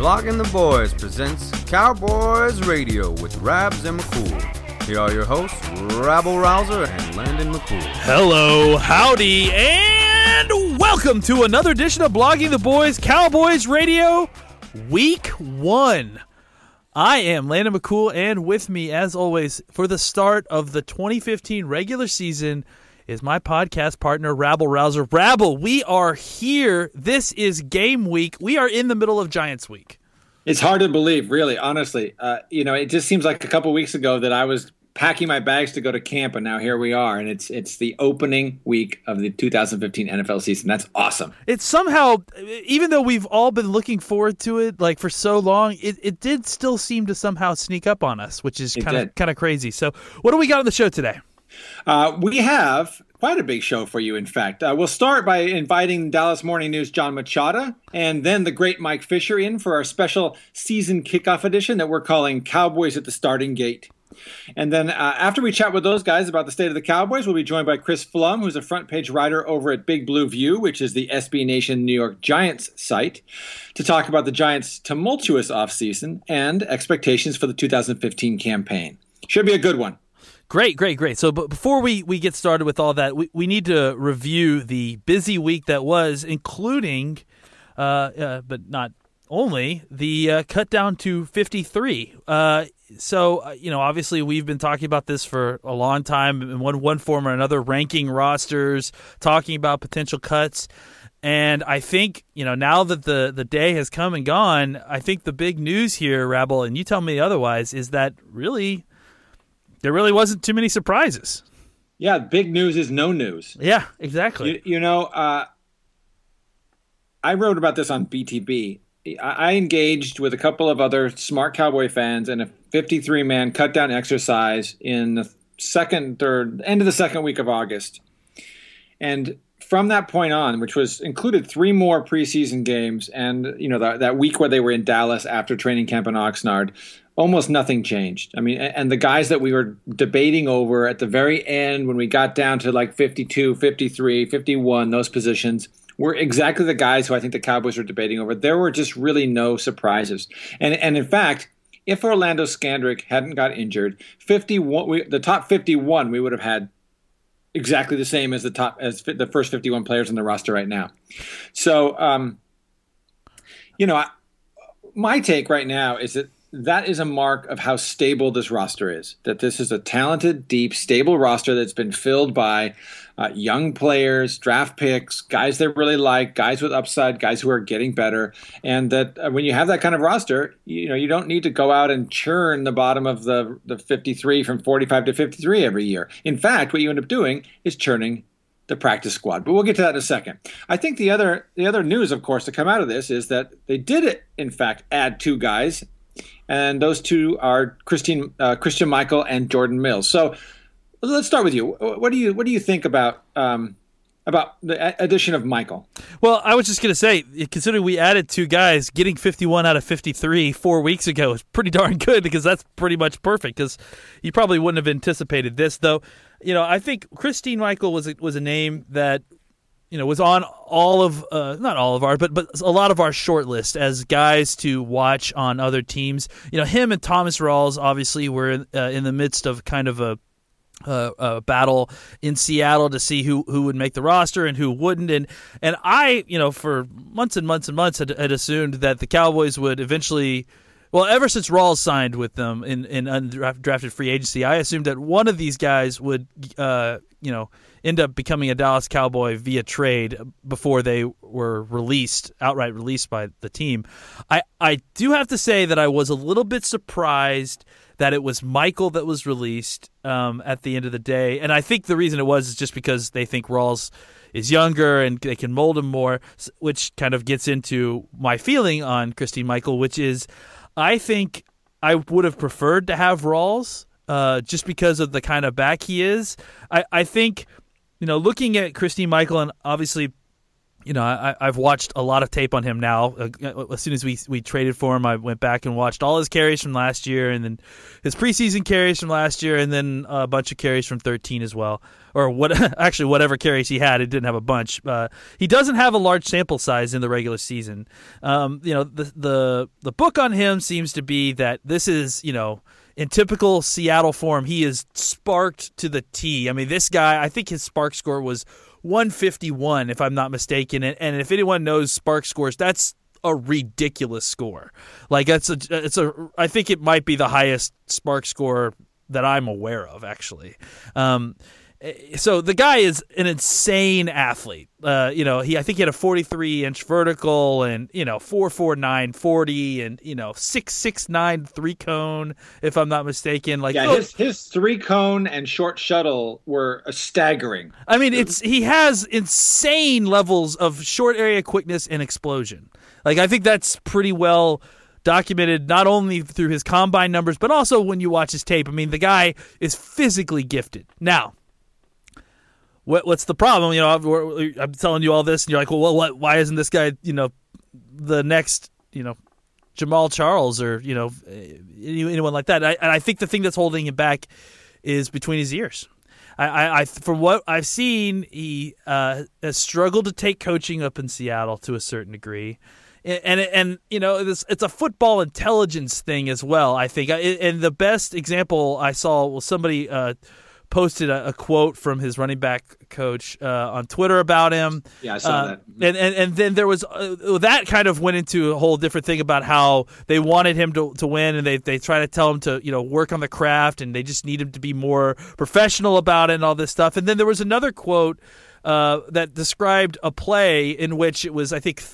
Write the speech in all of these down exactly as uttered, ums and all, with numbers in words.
Blogging the Boys presents Cowboys Radio with Rabs and McCool. Here are your hosts, Rabble Rouser and Landon McCool. Hello, howdy, and welcome to another edition of Blogging the Boys Cowboys Radio, Week one. I am Landon McCool, and with me, as always, for the start of the twenty fifteen regular season is my podcast partner, Rabble Rouser. Rabble, we are here. This is game week. We are in the middle of Giants week. It's hard to believe, really, honestly. Uh, you know, it just seems like a couple weeks ago that I was packing my bags to go to camp, and now here we are, and it's it's the opening week of the two thousand fifteen N F L season. That's awesome. It's somehow, even though we've all been looking forward to it like for so long, it, it did still seem to somehow sneak up on us, which is kind of kind of crazy. So what do we got on the show today? Uh, we have quite a big show for you, in fact. Uh, we'll start by inviting Dallas Morning News' John Machado and then the great Mike Fisher in for our special season kickoff edition that we're calling Cowboys at the Starting Gate. And then uh, after we chat with those guys about the state of the Cowboys, we'll be joined by Chris Flum, who's a front page writer over at Big Blue View, which is the S B Nation New York Giants site, to talk about the Giants' tumultuous offseason and expectations for the two thousand fifteen campaign. Should be a good one. Great, great, great. So but before we, we get started with all that, we, we need to review the busy week that was, including, uh, uh, but not only, the uh, cut down to fifty-three. Uh, so, uh, you know, obviously we've been talking about this for a long time in one, one form or another, ranking rosters, talking about potential cuts. And I think, you know, now that the, the day has come and gone, I think the big news here, Rabble, and you tell me otherwise, is that really there really wasn't too many surprises. Yeah, big news is no news. Yeah, exactly. You, you know, uh, I wrote about this on B T B. I engaged with a couple of other smart Cowboy fans in a fifty-three man cut-down exercise in the second or end of the second week of August. And from that point on, which was included three more preseason games and, you know, that, that week where they were in Dallas after training camp in Oxnard, almost nothing changed. I mean, and the guys that we were debating over at the very end when we got down to like fifty-two, fifty-three, fifty-one, those positions were exactly the guys who I think the Cowboys were debating over. There were just really no surprises. And and in fact, if Orlando Scandrick hadn't got injured, fifty-one, we, the top fifty-one, we would have had exactly the same as the top as the first fifty-one players on the roster right now. So, um, you know, I, my take right now is that that is a mark of how stable this roster is, that this is a talented, deep, stable roster that's been filled by uh, young players, draft picks, guys they really like, guys with upside, guys who are getting better. And that uh, when you have that kind of roster, you know, you don't need to go out and churn the bottom of the, the fifty-three from forty-five to fifty-three every year. In fact, what you end up doing is churning the practice squad. But we'll get to that in a second. I think the other the other news, of course, to come out of this is that they did, in fact, add two guys. And those two are Christine, uh, Christian Michael and Jordan Mills. So let's start with you. What do you what do you think about um, about the addition of Michael? Well, I was just going to say, considering we added two guys, getting fifty-one out of fifty-three four weeks ago is pretty darn good, because that's pretty much perfect, because you probably wouldn't have anticipated this. Though, you know, I think Christine Michael was a, was a name that, you know, was on all of, uh, not all of our, but but a lot of our short list as guys to watch on other teams. You know, him and Thomas Rawls obviously were in, uh, in the midst of kind of a, uh, a battle in Seattle to see who, who would make the roster and who wouldn't. And and I, you know, for months and months and months had, had assumed that the Cowboys would eventually, well, ever since Rawls signed with them in, in undrafted free agency, I assumed that one of these guys would, uh, you know, end up becoming a Dallas Cowboy via trade before they were released, outright released by the team. I, I do have to say that I was a little bit surprised that it was Michael that was released um, at the end of the day. And I think the reason it was is just because they think Rawls is younger and they can mold him more, which kind of gets into my feeling on Christine Michael, which is I think I would have preferred to have Rawls uh, just because of the kind of back he is. I, I think, you know, looking at Christine Michael, and obviously you know, I, I've watched a lot of tape on him now. Uh, as soon as we we traded for him, I went back and watched all his carries from last year, and then his preseason carries from last year, and then a bunch of carries from thirteen as well. Or what? Actually, whatever carries he had, it didn't have a bunch. Uh, he doesn't have a large sample size in the regular season. Um, you know, the the the book on him seems to be that this is, you know, in typical Seattle form, he is sparked to the T. I mean, this guy, I think his spark score was one fifty-one, if I'm not mistaken. And, and if anyone knows spark scores, that's a ridiculous score. Like that's a, it's a, I think it might be the highest spark score that I'm aware of, actually. Um, So the guy is an insane athlete. Uh, you know, he I think he had a forty-three inch vertical and, you know, four four nine forty and, you know, six six nine three cone, if I'm not mistaken. Like yeah, oh, his his three cone and short shuttle were staggering. I mean, it's he has insane levels of short area quickness and explosion. Like I think that's pretty well documented not only through his combine numbers, but also when you watch his tape. I mean, the guy is physically gifted. Now, What what's the problem? You know, I'm telling you all this, and you're like, well, what? Why isn't this guy, you know, the next, you know, Jamal Charles or you know, anyone like that? I, and I think the thing that's holding him back is between his ears. I, I, I from what I've seen, he uh, has struggled to take coaching up in Seattle to a certain degree, and and, and you know, it's, it's a football intelligence thing as well. I think, and the best example I saw was somebody. Uh, posted a, a quote from his running back coach uh, on Twitter about him. Yeah, I saw uh, that. And, and and then there was uh, that kind of went into a whole different thing about how they wanted him to to win, and they they try to tell him to you know work on the craft, and they just need him to be more professional about it and all this stuff. And then there was another quote uh, that described a play in which it was I think.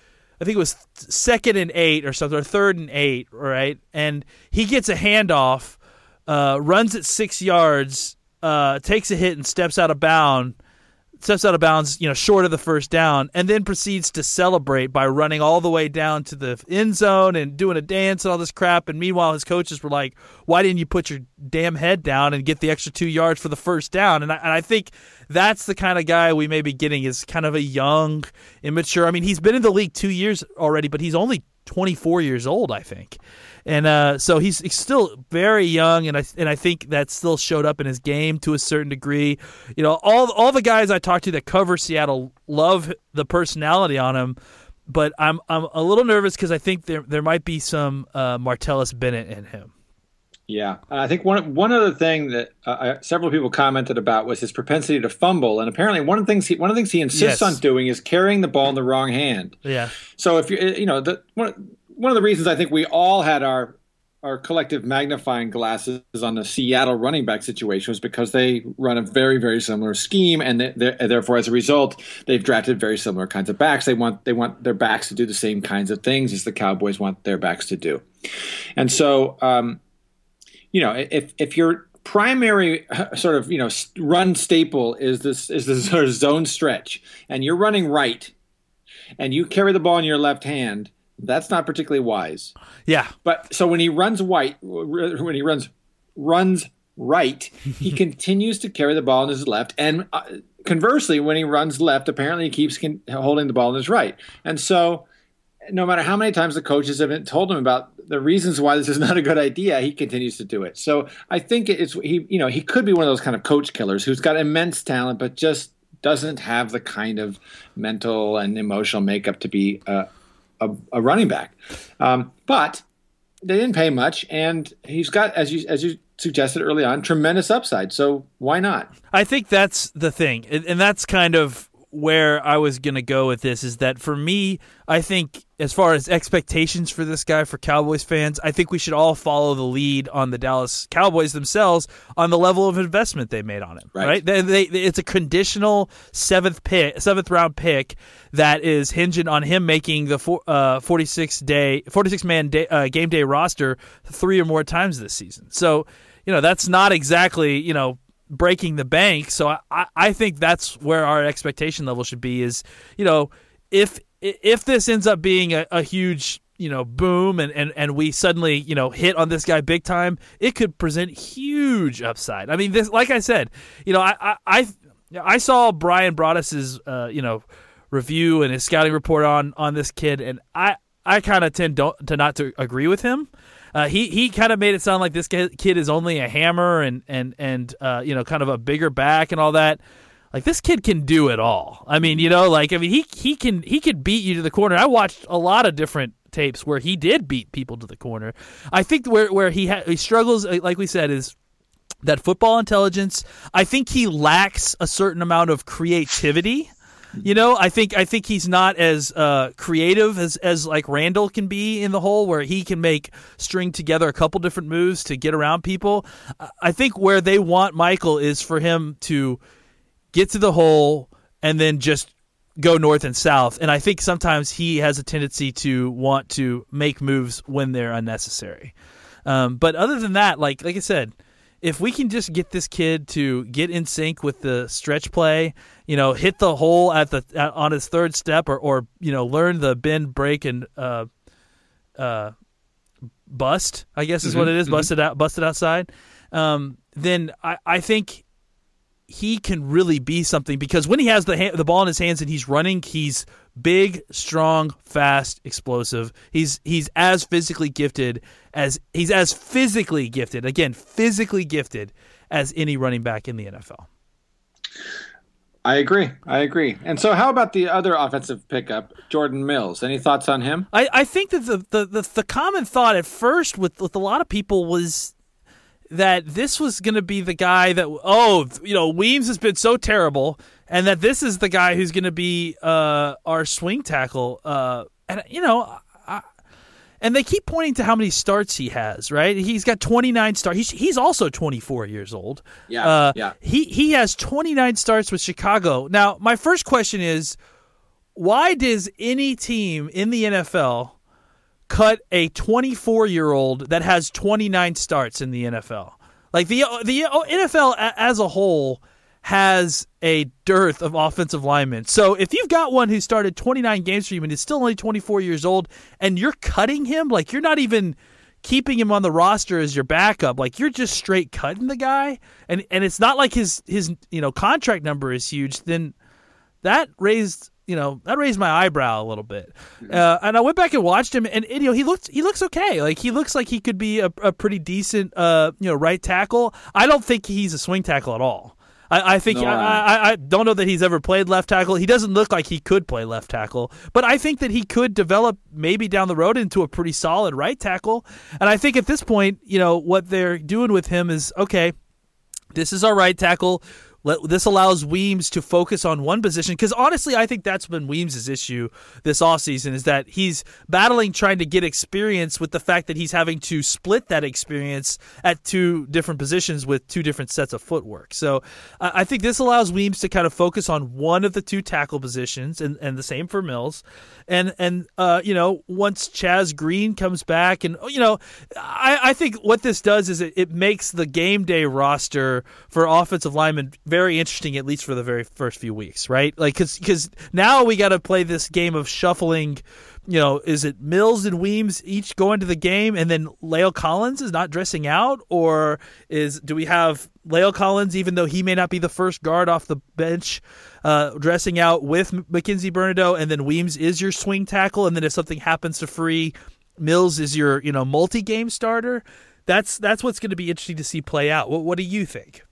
I think it was second and eight or something, or third and eight, right? And he gets a handoff, uh, runs it six yards. Uh, takes a hit and steps out of bound, steps out of bounds, you know, short of the first down, and then proceeds to celebrate by running all the way down to the end zone and doing a dance and all this crap. And meanwhile, his coaches were like, "Why didn't you put your damn head down and get the extra two yards for the first down?" And I, and I think that's the kind of guy we may be getting is kind of a young, immature. I mean, he's been in the league two years already, but he's only twenty-four years old, I think. And uh, so he's, he's still very young, and I and I think that still showed up in his game to a certain degree. You know, all all the guys I talked to that cover Seattle love the personality on him, but I'm I'm a little nervous because I think there there might be some uh, Martellus Bennett in him. Yeah, I think one one other thing that uh, several people commented about was his propensity to fumble, and apparently one of the things he one of the things he insists yes. on doing is carrying the ball in the wrong hand. Yeah. So if you you know the one. One of the reasons I think we all had our our collective magnifying glasses on the Seattle running back situation was because they run a very, very similar scheme, and therefore, as a result, they've drafted very similar kinds of backs. They want they want their backs to do the same kinds of things as the Cowboys want their backs to do. And so, um, you know, if if your primary sort of you know run staple is this is this sort of zone stretch, and you're running right, and you carry the ball in your left hand. That's not particularly wise. Yeah. But so when he runs white, when he runs runs right, he continues to carry the ball in his left. And uh, conversely, when he runs left, apparently he keeps con- holding the ball in his right. And so no matter how many times the coaches have told him about the reasons why this is not a good idea, he continues to do it. So I think it's he, you know, he could be one of those kind of coach killers who's got immense talent, but just doesn't have the kind of mental and emotional makeup to be uh, A, a running back, um, but they didn't pay much, and he's got, as you as you suggested early on, tremendous upside. So why not? I think that's the thing, and, and that's kind of where I was going to go with this. Is that for me? I think as far as expectations for this guy for Cowboys fans, I think we should all follow the lead on the Dallas Cowboys themselves on the level of investment they made on him. Right? right? They, they, it's a conditional seventh pick, seventh round pick that is hinging on him making the four, uh, forty-six day, forty-six man day, uh, game day roster three or more times this season. So you know that's not exactly you know. breaking the bank. So I, I think that's where our expectation level should be is, you know, if if this ends up being a, a huge, you know, boom and, and, and we suddenly, you know, hit on this guy big time, it could present huge upside. I mean, this, like I said, you know, I I, I, I saw Brian Broaddus's, uh, you know, review and his scouting report on on this kid, and I I kind of tend to, to not to agree with him. Uh, he he kind of made it sound like this kid is only a hammer and and and uh, you know, kind of a bigger back and all that. Like, this kid can do it all. I mean, you know, like I mean he he can he could beat you to the corner. I watched a lot of different tapes where he did beat people to the corner. I think where where he ha- he struggles, like we said, is that football intelligence. I think he lacks a certain amount of creativity. You know, I think I think he's not as uh, creative as, as like Randall can be in the hole, where he can make string together a couple different moves to get around people. I think where they want Michael is for him to get to the hole and then just go north and south. And I think sometimes he has a tendency to want to make moves when they're unnecessary. Um, but other than that, like like I said, if we can just get this kid to get in sync with the stretch play, you know, hit the hole at the at, on his third step, or, or you know, learn the bend, break, and uh, uh, bust, I guess is mm-hmm, what it is, mm-hmm. busted out, busted outside. Um, then I, I think he can really be something, because when he has the ha- the ball in his hands and he's running, he's big, strong, fast, explosive. He's he's as physically gifted as he's as physically gifted. Again, physically gifted as any running back in the N F L. I agree. I agree. And so, how about the other offensive pickup, Jordan Mills? Any thoughts on him? I, I think that the, the, the, the common thought at first with, with a lot of people was that this was going to be the guy that, oh, you know, Weems has been so terrible, and that this is the guy who's going to be uh, our swing tackle. Uh, and, you know, I, and they keep pointing to how many starts he has, right? He's got twenty-nine starts. He's, he's also twenty-four years old. Yeah, uh, yeah. He, he has twenty-nine starts with Chicago. Now, my first question is, why does any team in the N F L cut a twenty-four-year-old that has twenty-nine starts in the N F L? Like, the the N F L as a whole has a dearth of offensive linemen. So if you've got one who started twenty-nine games for you and is still only twenty-four years old, and you're cutting him, like, you're not even keeping him on the roster as your backup, like, you're just straight cutting the guy, and and it's not like his his you know contract number is huge, then that raised you know, that raised my eyebrow a little bit. Uh, and I went back and watched him, and, and you know, he looks he looks okay. Like, he looks like he could be a, a pretty decent, uh, you know, right tackle. I don't think he's a swing tackle at all. I, I think no, I, I, I don't know that he's ever played left tackle. He doesn't look like he could play left tackle, but I think that he could develop maybe down the road into a pretty solid right tackle. And I think at this point, you know, what they're doing with him is, okay, this is our right tackle. Let, this allows Weems to focus on one position, because honestly, I think that's been Weems' issue this offseason, is that he's battling trying to get experience with the fact that he's having to split that experience at two different positions with two different sets of footwork. So uh, I think this allows Weems to kind of focus on one of the two tackle positions, and, and the same for Mills. And, and uh, you know, once Chaz Green comes back, and, you know, I, I think what this does is it, it makes the game day roster for offensive linemen very interesting, at least for the very first few weeks, right? Like, because because now we got to play this game of shuffling. You know, is it Mills and Weems each going to the game, and then La'el Collins is not dressing out, or is do we have La'el Collins, even though he may not be the first guard off the bench, uh, dressing out with Mackenzie Bernardo, and then Weems is your swing tackle, and then if something happens to free, Mills is your you know multi-game starter? That's that's what's going to be interesting to see play out. What what do you think?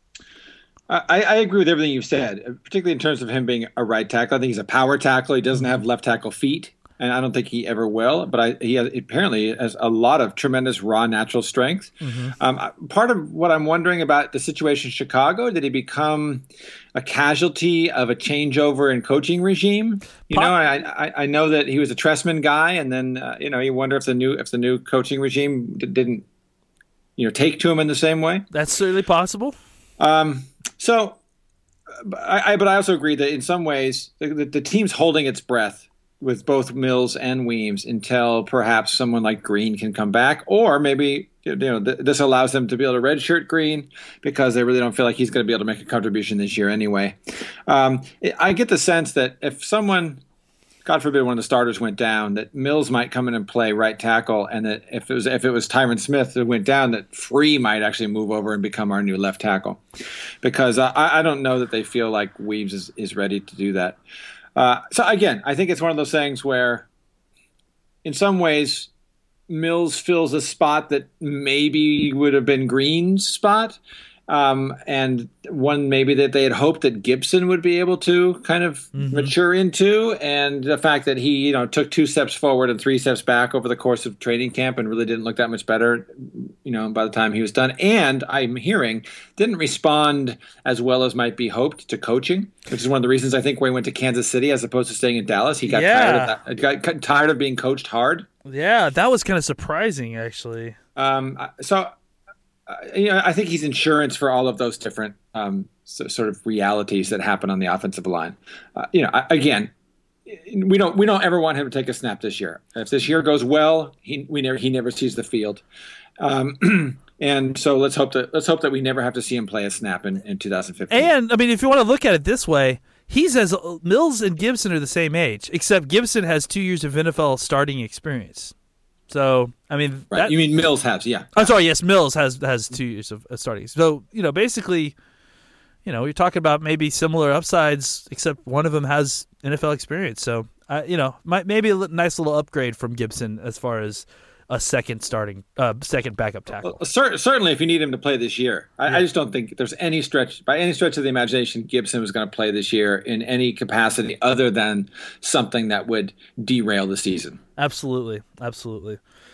I, I agree with everything you've said, particularly in terms of him being a right tackle. I think he's a power tackle. He doesn't have left tackle feet, and I don't think he ever will. But I, he has, apparently has a lot of tremendous raw natural strength. Mm-hmm. Um, part of what I'm wondering about the situation in Chicago, did he become a casualty of a changeover in coaching regime? You Pop- know, I, I I know that he was a Trestman guy, and then uh, you know you wonder if the new if the new coaching regime d- didn't you know take to him in the same way. That's certainly possible. Um, so, I, I, but I also agree that in some ways the, the, the team's holding its breath with both Mills and Weems until perhaps someone like Green can come back, or maybe you know th- this allows them to be able to redshirt Green because they really don't feel like he's going to be able to make a contribution this year anyway. Um, I get the sense that if someone, God forbid, one of the starters went down, that Mills might come in and play right tackle, and that if it was if it was Tyron Smith that went down, that Free might actually move over and become our new left tackle, because I, I don't know that they feel like Weems is, is ready to do that. Uh, so again, I think it's one of those things where, in some ways, Mills fills a spot that maybe would have been Green's spot, um, and one maybe that they had hoped that Gibson would be able to kind of mm-hmm. mature into. And the fact that he, you know, took two steps forward and three steps back over the course of training camp and really didn't look that much better, you know, by the time he was done. And I'm hearing didn't respond as well as might be hoped to coaching, which is one of the reasons I think when he went to Kansas City as opposed to staying in Dallas, he got yeah. tired of that, got tired of being coached hard. Yeah, that was kind of surprising, actually. Um, so, uh, you know, I think he's insurance for all of those different um, so, sort of realities that happen on the offensive line. Uh, you know, again, we don't we don't ever want him to take a snap this year. If this year goes well, he we never he never sees the field, um, and so let's hope that let's hope that we never have to see him play a snap in, in two thousand fifteen. And I mean, if you want to look at it this way. He's as Mills and Gibson are the same age, except Gibson has two years of N F L starting experience. So, I mean, right. that, You mean Mills has, yeah. I'm sorry, yes, Mills has has two years of starting. So, you know, basically, you know, you're talking about maybe similar upsides, except one of them has N F L experience. So, uh, you know, might, maybe a nice little upgrade from Gibson as far as a second starting, uh, second backup tackle. Well, cer- certainly, if you need him to play this year, I, yeah. I just don't think there's any stretch, by any stretch of the imagination, Gibson was going to play this year in any capacity other than something that would derail the season. Absolutely, absolutely.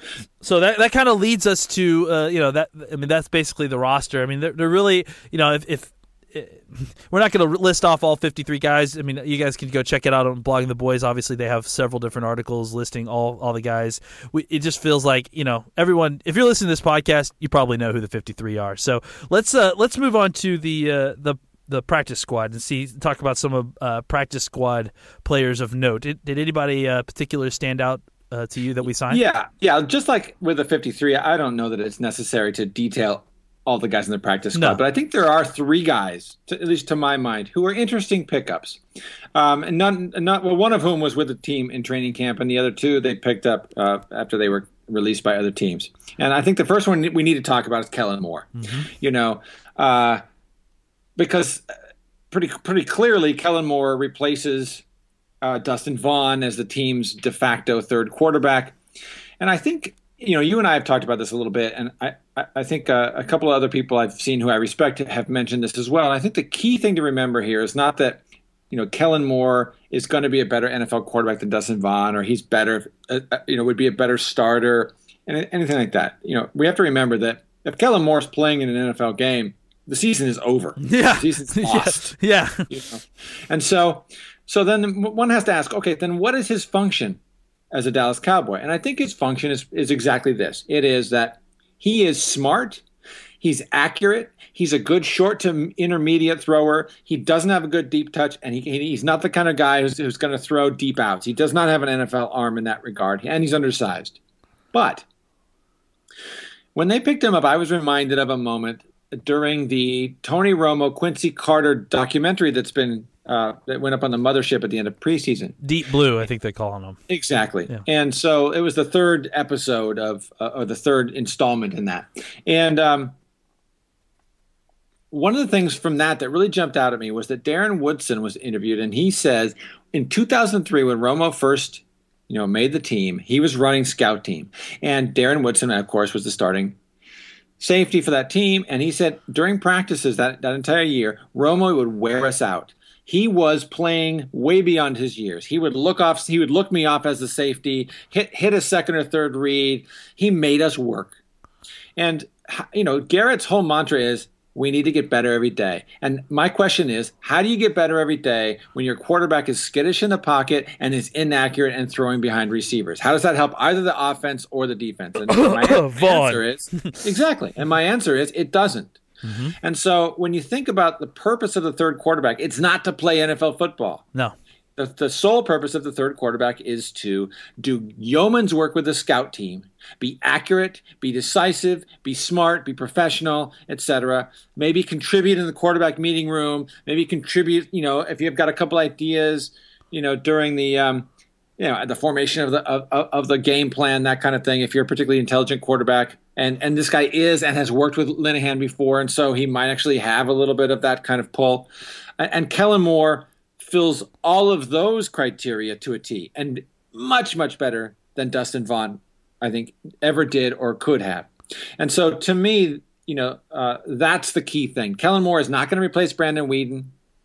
So that that kind of leads us to, uh, you know, that I mean, that's basically the roster. I mean, they're, they're really, you know, if. if we're not going to list off all fifty-three guys. I mean, you guys can go check it out on Blogging the Boys. Obviously, they have several different articles listing all, all the guys. We, it just feels like, you know, everyone. If you're listening to this podcast, you probably know who the fifty-three are. So let's uh, let's move on to the uh, the the practice squad and see talk about some of uh, practice squad players of note. Did, did anybody uh, particular stand out uh, to you that we signed? Yeah, yeah. Just like with the fifty-three, I don't know that it's necessary to detail all the guys in the practice squad, no. but I think there are three guys, to, at least to my mind, who are interesting pickups. Um, and not, not well, one of whom was with the team in training camp, and the other two they picked up uh, after they were released by other teams. And I think the first one we need to talk about is Kellen Moore. Mm-hmm. You know, uh, because pretty pretty clearly Kellen Moore replaces uh, Dustin Vaughn as the team's de facto third quarterback, and I think. You know, you and I have talked about this a little bit, and I, I think uh, a couple of other people I've seen who I respect have mentioned this as well. And I think the key thing to remember here is not that, you know, Kellen Moore is going to be a better N F L quarterback than Dustin Vaughn, or he's better, uh, you know, would be a better starter, and anything like that. You know, we have to remember that if Kellen Moore is playing in an N F L game, the season is over. Yeah, the season's lost. yeah, yeah. You know? And so, so then one has to ask, okay, then what is his function as a Dallas Cowboy? And I think his function is, is exactly this. It is that he is smart, he's accurate, he's a good short to intermediate thrower, he doesn't have a good deep touch, and he, he's not the kind of guy who's, who's going to throw deep outs. He does not have an N F L arm in that regard, and he's undersized. But when they picked him up, I was reminded of a moment during the Tony Romo, Quincy Carter documentary that's been Uh, that went up on the mothership at the end of preseason. Deep Blue, I think they call him. Exactly. Yeah. And so it was the third episode of, uh, or the third installment in that. And um, one of the things from that that really jumped out at me was that Darren Woodson was interviewed, and he says in two thousand three, when Romo first, you know, made the team, he was running scout team. And Darren Woodson, of course, was the starting safety for that team. And he said during practices that, that entire year, Romo would wear us out. He was playing way beyond his years. He would look off. He would look me off as a safety, hit hit a second or third read. He made us work. And you know, Garrett's whole mantra is we need to get better every day. And my question is, how do you get better every day when your quarterback is skittish in the pocket and is inaccurate and throwing behind receivers? How does that help either the offense or the defense? And my answer is exactly. And my answer is it doesn't. Mm-hmm. And so when you think about the purpose of the third quarterback, it's not to play N F L football. No. The, the sole purpose of the third quarterback is to do yeoman's work with the scout team, be accurate, be decisive, be smart, be professional, et cetera. Maybe contribute in the quarterback meeting room. Maybe contribute, you know, if you've got a couple ideas, you know, during the um, you know, the formation of the of, of the game plan, that kind of thing. If you're a particularly intelligent quarterback, and and this guy is and has worked with Linehan before, and so he might actually have a little bit of that kind of pull. And, and Kellen Moore fills all of those criteria to a T, and much, much better than Dustin Vaughn, I think, ever did or could have. And so to me, you know, uh, that's the key thing. Kellen Moore is not going to replace Brandon Weeden.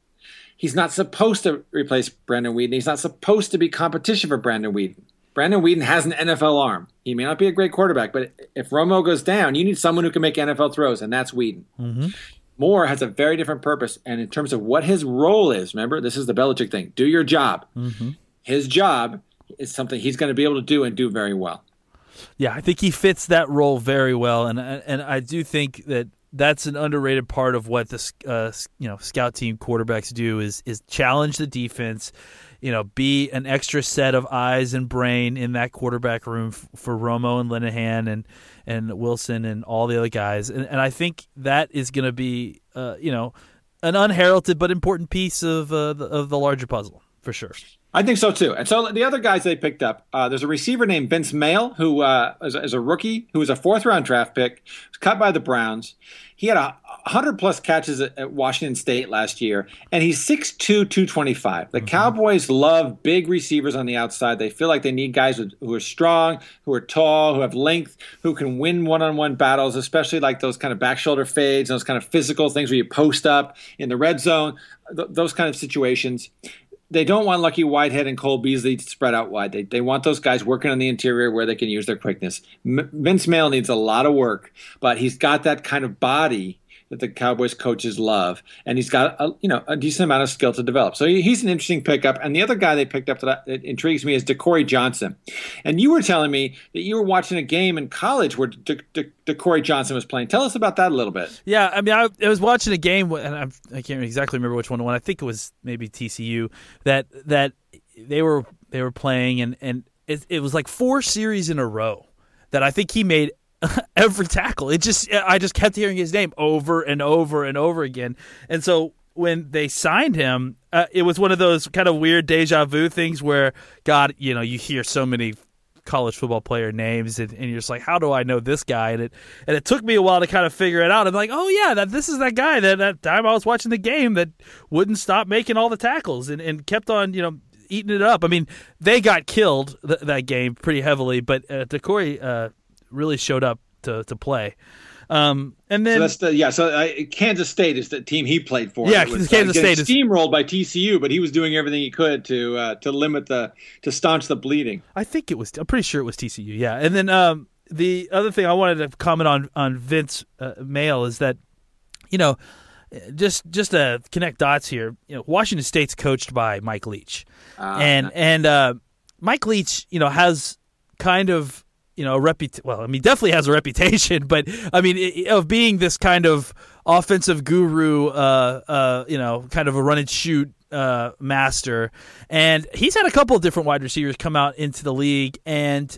He's not supposed to replace Brandon Weeden. He's not supposed to be competition for Brandon Weeden. Brandon Weeden has an N F L arm. He may not be a great quarterback, but if Romo goes down, you need someone who can make N F L throws, and that's Weeden. Mm-hmm. Moore has a very different purpose, and in terms of what his role is, remember, this is the Belichick thing. Do your job. Mm-hmm. His job is something he's going to be able to do and do very well. Yeah, I think he fits that role very well, and and I do think that that's an underrated part of what the uh, you know scout team quarterbacks do is is challenge the defense, you know, be an extra set of eyes and brain in that quarterback room f- for Romo and Linehan and and Wilson and all the other guys, and, and I think that is going to be uh, you know an unheralded but important piece of uh, the, of the larger puzzle for sure. I think so, too. And so the other guys they picked up, uh, there's a receiver named Vince Mayle, who uh, is, is a rookie, who was a fourth-round draft pick, was cut by the Browns. He had a one hundred plus catches at, at Washington State last year, and he's six two, two twenty-five. The mm-hmm. Cowboys love big receivers on the outside. They feel like they need guys who, who are strong, who are tall, who have length, who can win one-on-one battles, especially like those kind of back shoulder fades, those kind of physical things where you post up in the red zone, th- those kind of situations. They don't want Lucky Whitehead and Cole Beasley to spread out wide. They they want those guys working on the interior where they can use their quickness. M- Vince Mayle needs a lot of work, but he's got that kind of body that the Cowboys coaches love, and he's got a, you know a decent amount of skill to develop. So he, he's an interesting pickup. And the other guy they picked up that, that intrigues me is DeCorey Johnson. And you were telling me that you were watching a game in college where De- De- DeCorey Johnson was playing. Tell us about that a little bit. Yeah, I mean, I, I was watching a game, and I'm, I can't exactly remember which one. One I think it was maybe T C U that that they were they were playing, and and it, it was like four series in a row that I think he made every tackle. It just I just kept hearing his name over and over and over again. And so when they signed him, uh, it was one of those kind of weird deja vu things where, God, you know, you hear so many college football player names, and, and you're just like, how do I know this guy? And it and it took me a while to kind of figure it out. I'm like, oh yeah, that this is that guy that that time I was watching the game that wouldn't stop making all the tackles and, and kept on, you know, eating it up. I mean, they got killed th- that game pretty heavily, but uh, DeCorey uh, really showed up to to play. Um, and then so that's the yeah. So uh, Kansas State is the team he played for. Yeah, was, Kansas uh, State is steamrolled by T C U, but he was doing everything he could to uh, to limit the to staunch the bleeding. I think it was. I'm pretty sure it was T C U. Yeah, and then um, the other thing I wanted to comment on on Vince uh, Mayle is that, you know, just just to connect dots here, you know, Washington State's coached by Mike Leach, uh, and nice. and uh, Mike Leach, you know, has kind of, you know, a reputation. Well, I mean, definitely has a reputation, but I mean, it, of being this kind of offensive guru, uh, uh, you know, kind of a run and shoot uh, master. And he's had a couple of different wide receivers come out into the league, and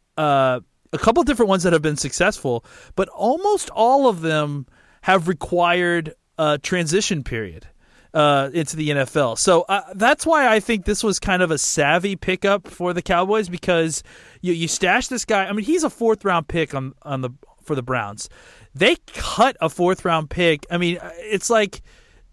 uh, a couple of different ones that have been successful, but almost all of them have required a transition period uh, into the N F L. So uh, that's why I think this was kind of a savvy pickup for the Cowboys, because you you stash this guy. I mean, he's a fourth round pick on on the for the Browns. They cut a fourth round pick. I mean, it's like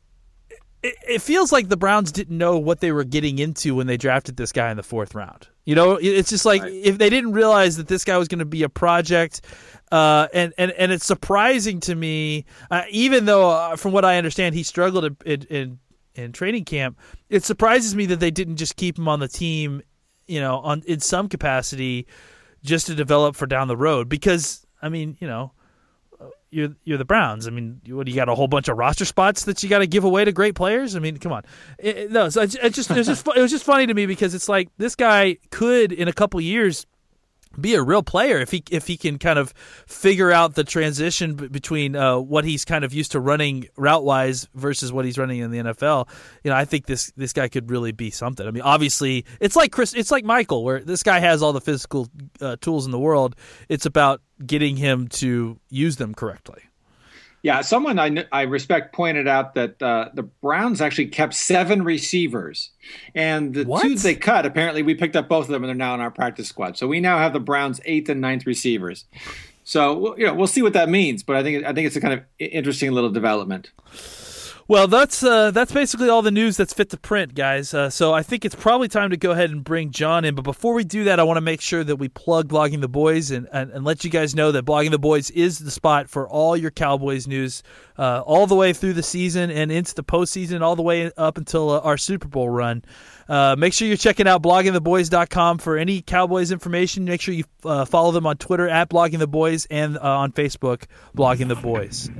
it, it feels like the Browns didn't know what they were getting into when they drafted this guy in the fourth round. You know, it's just like right. if they didn't realize that this guy was going to be a project. Uh, and, and, and it's surprising to me, uh, even though uh, from what I understand he struggled in, in in training camp, it surprises me that they didn't just keep him on the team, you know, on in some capacity, just to develop for down the road. Because I mean, you know, you're you're the Browns. I mean, what, you got a whole bunch of roster spots that you got to give away to great players. I mean, come on. It, it, no, so it, it just it was just it was just funny to me, because it's like this guy could in a couple years be a real player if he if he can kind of figure out the transition b- between uh, what he's kind of used to running route wise versus what he's running in the N F L. You know, I think this this guy could really be something. I mean, obviously, it's like Chris, it's like Michael, where this guy has all the physical uh, tools in the world. It's about getting him to use them correctly. Yeah, someone I, I respect pointed out that uh, the Browns actually kept seven receivers, and the what? two they cut, apparently we picked up both of them, and they're now in our practice squad. So we now have the Browns' eighth and ninth receivers. So you know, we'll see what that means, but I think I think it's a kind of interesting little development. Well, that's uh, that's basically all the news that's fit to print, guys. Uh, so I think it's probably time to go ahead and bring John in. But before we do that, I want to make sure that we plug Blogging the Boys and, and, and let you guys know that Blogging the Boys is the spot for all your Cowboys news uh, all the way through the season and into the postseason, all the way up until uh, our Super Bowl run. Uh, make sure you're checking out blogging the boys dot com for any Cowboys information. Make sure you uh, follow them on Twitter at Blogging the Boys and uh, on Facebook, Blogging the Boys.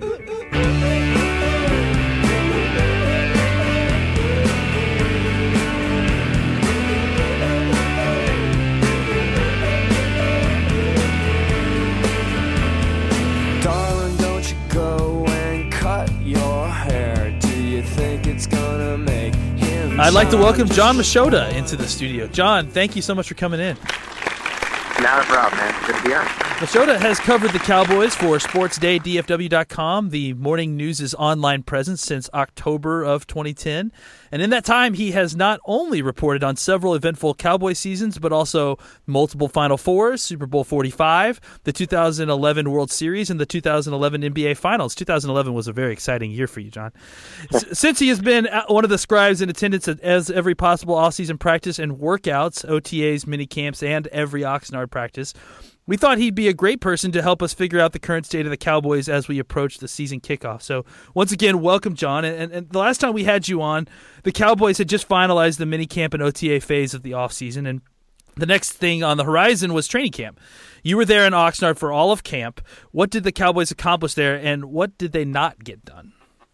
I'd like to welcome John Machota into the studio. John, thank you so much for coming in. Not a problem, man. Good to be on. Machota has covered the Cowboys for sports day D F W dot com, the Morning News' online presence since October of twenty ten. And in that time, he has not only reported on several eventful Cowboy seasons, but also multiple Final Fours, Super Bowl forty-five, the two thousand eleven World Series, and the two thousand eleven N B A Finals. two thousand eleven was a very exciting year for you, John. S- since he has been one of the scribes in attendance at as every possible off-season practice and workouts, O T As, mini camps, and every Oxnard practice, we thought he'd be a great person to help us figure out the current state of the Cowboys as we approach the season kickoff. So once again, welcome, John. And, and the last time we had you on, the Cowboys had just finalized the minicamp and O T A phase of the offseason, and the next thing on the horizon was training camp. You were there in Oxnard for all of camp. What did the Cowboys accomplish there, and what did they not get done?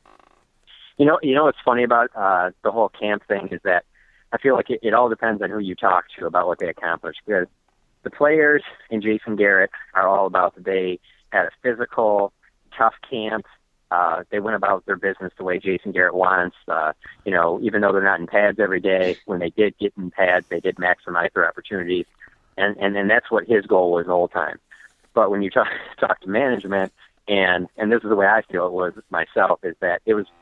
You know, you know what's funny about uh, the whole camp thing is that I feel like it, it all depends on who you talk to about what they accomplished, because the players and Jason Garrett are all about that they had a physical, tough camp. Uh, they went about their business the way Jason Garrett wants. Uh, you know, even though they're not in pads every day, when they did get in pads, they did maximize their opportunities. And, and, and that's what his goal was the whole time. But when you talk, talk to management, and, and this is the way I feel it was myself, is that it was,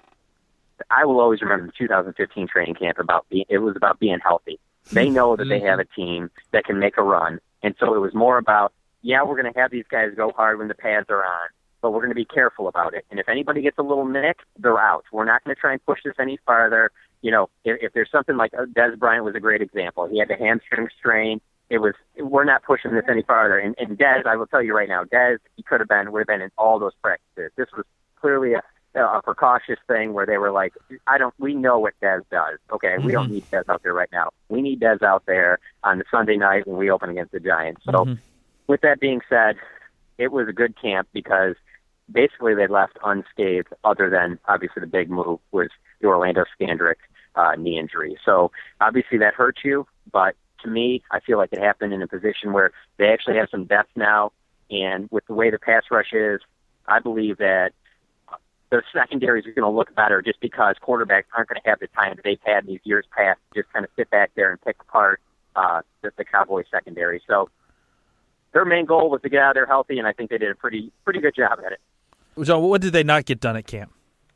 I will always remember the two thousand fifteen training camp about being, it was about being healthy. They know that they have a team that can make a run. And so it was more about, yeah, we're going to have these guys go hard when the pads are on, but we're going to be careful about it. And if anybody gets a little nick, they're out. We're not going to try and push this any farther. You know, if, if there's something like uh, Dez Bryant was a great example. He had the hamstring strain. It was, we're not pushing this any farther. And, and Dez, I will tell you right now, Dez, he could have been, would have been in all those practices. This was clearly a, a precautious thing where they were like, I don't, we know what Dez does. Okay, mm-hmm. We don't need Dez out there right now. We need Dez out there on the Sunday night when we open against the Giants. So mm-hmm. With that being said, it was a good camp because basically they left unscathed, other than obviously the big move was the Orlando Scandrick uh, knee injury. So obviously that hurt you, but to me, I feel like it happened in a position where they actually have some depth now, and with the way the pass rush is, I believe that the secondaries are going to look better just because quarterbacks aren't going to have the time that they've had in these years past to just kind of sit back there and pick apart uh, the, the Cowboys secondary. So their main goal was to get out of there healthy, and I think they did a pretty pretty good job at it. So what did they not get done at camp?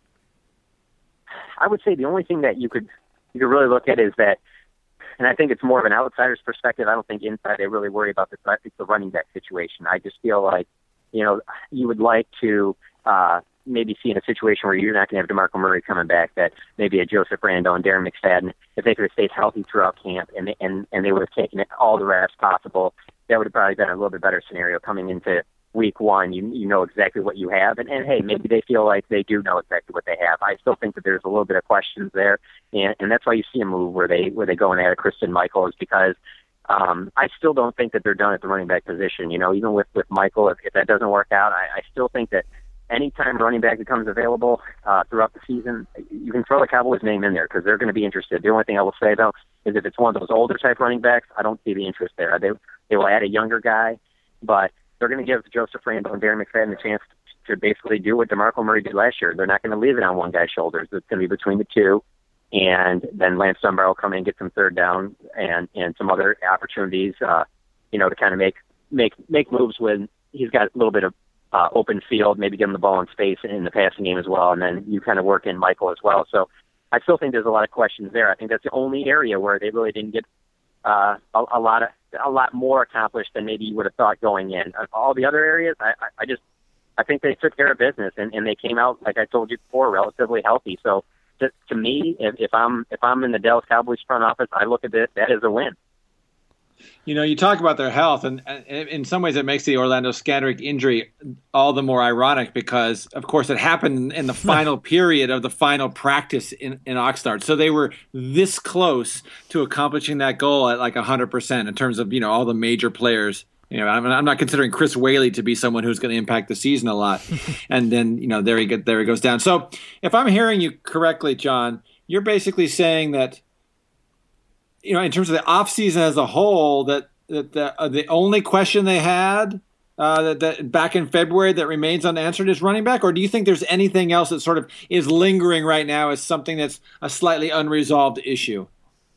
I would say the only thing that you could you could really look at is that, and I think it's more of an outsider's perspective. I don't think inside they really worry about the, the running back situation. I just feel like, you know, you would like to uh, maybe see in a situation where you're not going to have DeMarco Murray coming back, that maybe a Joseph Randle and Darren McFadden, if they could have stayed healthy throughout camp and they, and, and they would have taken it all the reps possible, that would have probably been a little bit better scenario coming into week one. You you know exactly what you have, and, and hey, maybe they feel like they do know exactly what they have. I still think that there's a little bit of questions there, and, and that's why you see a move where they where they go and add Christian Michael, is because um, I still don't think that they're done at the running back position. You know, even with, with Michael, if, if that doesn't work out, I, I still think that anytime running back becomes available uh, throughout the season, you can throw the Cowboys' name in there because they're going to be interested. The only thing I will say, though, is if it's one of those older type running backs, I don't see the interest there. They they will add a younger guy, but they're going to give Joseph Randle and Darren McFadden a chance to, to basically do what DeMarco Murray did last year. They're not going to leave it on one guy's shoulders. It's going to be between the two, and then Lance Dunbar will come in and get some third down and, and some other opportunities, uh, you know, to kind of make make make moves when he's got a little bit of uh, open field, maybe give him the ball in space in the passing game as well, and then you kind of work in Michael as well. So I still think there's a lot of questions there. I think that's the only area where they really didn't get uh, a, a lot of a lot more accomplished than maybe you would have thought going in. All the other areas, I, I just I think they took care of business, and, and they came out, like I told you before, relatively healthy. So to, to me, if, if I'm if I'm in the Dallas Cowboys front office, I look at it, that as a win. You know, you talk about their health, and, and in some ways it makes the Orlando Scandrick injury all the more ironic because, of course, it happened in the final period of the final practice in, in Oxnard. So they were this close to accomplishing that goal at like one hundred percent in terms of, you know, all the major players. You know, I'm, I'm not considering Chris Whaley to be someone who's going to impact the season a lot. And then, you know, there he, get, there he goes down. So if I'm hearing you correctly, John, you're basically saying that, you know, in terms of the offseason as a whole, that, that the, uh, the only question they had uh, that, that back in February that remains unanswered is running back? Or do you think there's anything else that sort of is lingering right now as something that's a slightly unresolved issue?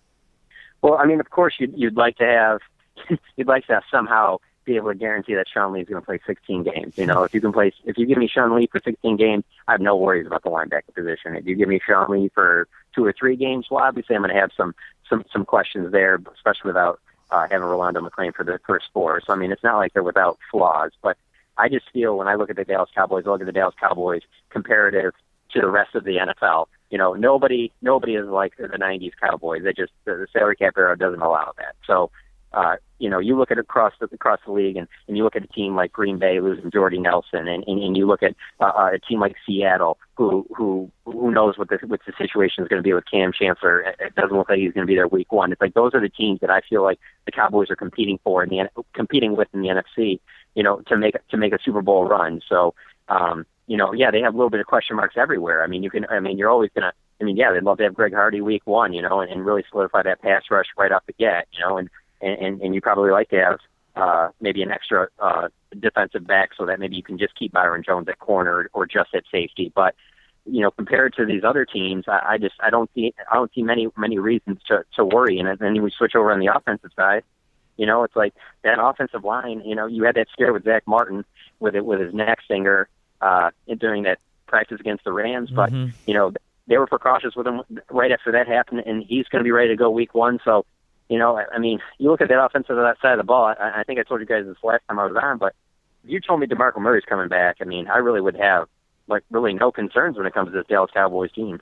Well, I mean, of course, you'd, you'd like to have you'd like to have somehow be able to guarantee that Sean Lee is going to play sixteen games. You know, if you can play, if you give me Sean Lee for sixteen games, I have no worries about the linebacker position. If you give me Sean Lee for two or three games, well, obviously I'm going to have some some some questions there, especially without uh, having Rolando McClain for the first four. So I mean, it's not like they're without flaws, but I just feel when I look at the Dallas Cowboys, I look at the Dallas Cowboys comparative to the rest of the N F L. You know, nobody nobody is like the nineties Cowboys. They just the, the salary cap era doesn't allow that. So. Uh, you know, you look at it across the, across the league, and, and you look at a team like Green Bay losing Jordy Nelson, and, and, and you look at uh, a team like Seattle, who who who knows what the what the situation is going to be with Cam Chancellor. It doesn't look like he's going to be there week one. It's like those are the teams that I feel like the Cowboys are competing for in the competing with in the N F C. You know, to make to make a Super Bowl run. So, um, you know, yeah, they have a little bit of question marks everywhere. I mean, you can. I mean, you're always gonna. I mean, yeah, they'd love to have Greg Hardy week one. You know, and, and really solidify that pass rush right off the get. You know, and And, and you probably like to have uh, maybe an extra uh, defensive back so that maybe you can just keep Byron Jones at corner or just at safety. But you know, compared to these other teams, I, I just I don't see I don't see many many reasons to, to worry. And then we switch over on the offensive side. You know, it's like that offensive line. You know, you had that scare with Zach Martin with it with his neck stinger uh, during that practice against the Rams. But Mm-hmm. you know, they were precautious with him right after that happened, and he's going to be ready to go week one. So. You know, I mean, you look at that offensive side of the ball. I, I think I told you guys this last time I was on, but if you told me DeMarco Murray's coming back, I mean, I really would have like really no concerns when it comes to this Dallas Cowboys team.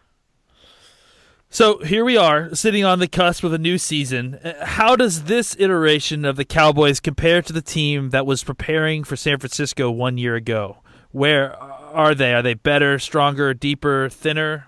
So here we are, sitting on the cusp of a new season. How does this iteration of the Cowboys compare to the team that was preparing for San Francisco one year ago? Where are they? Are they better, stronger, deeper, thinner?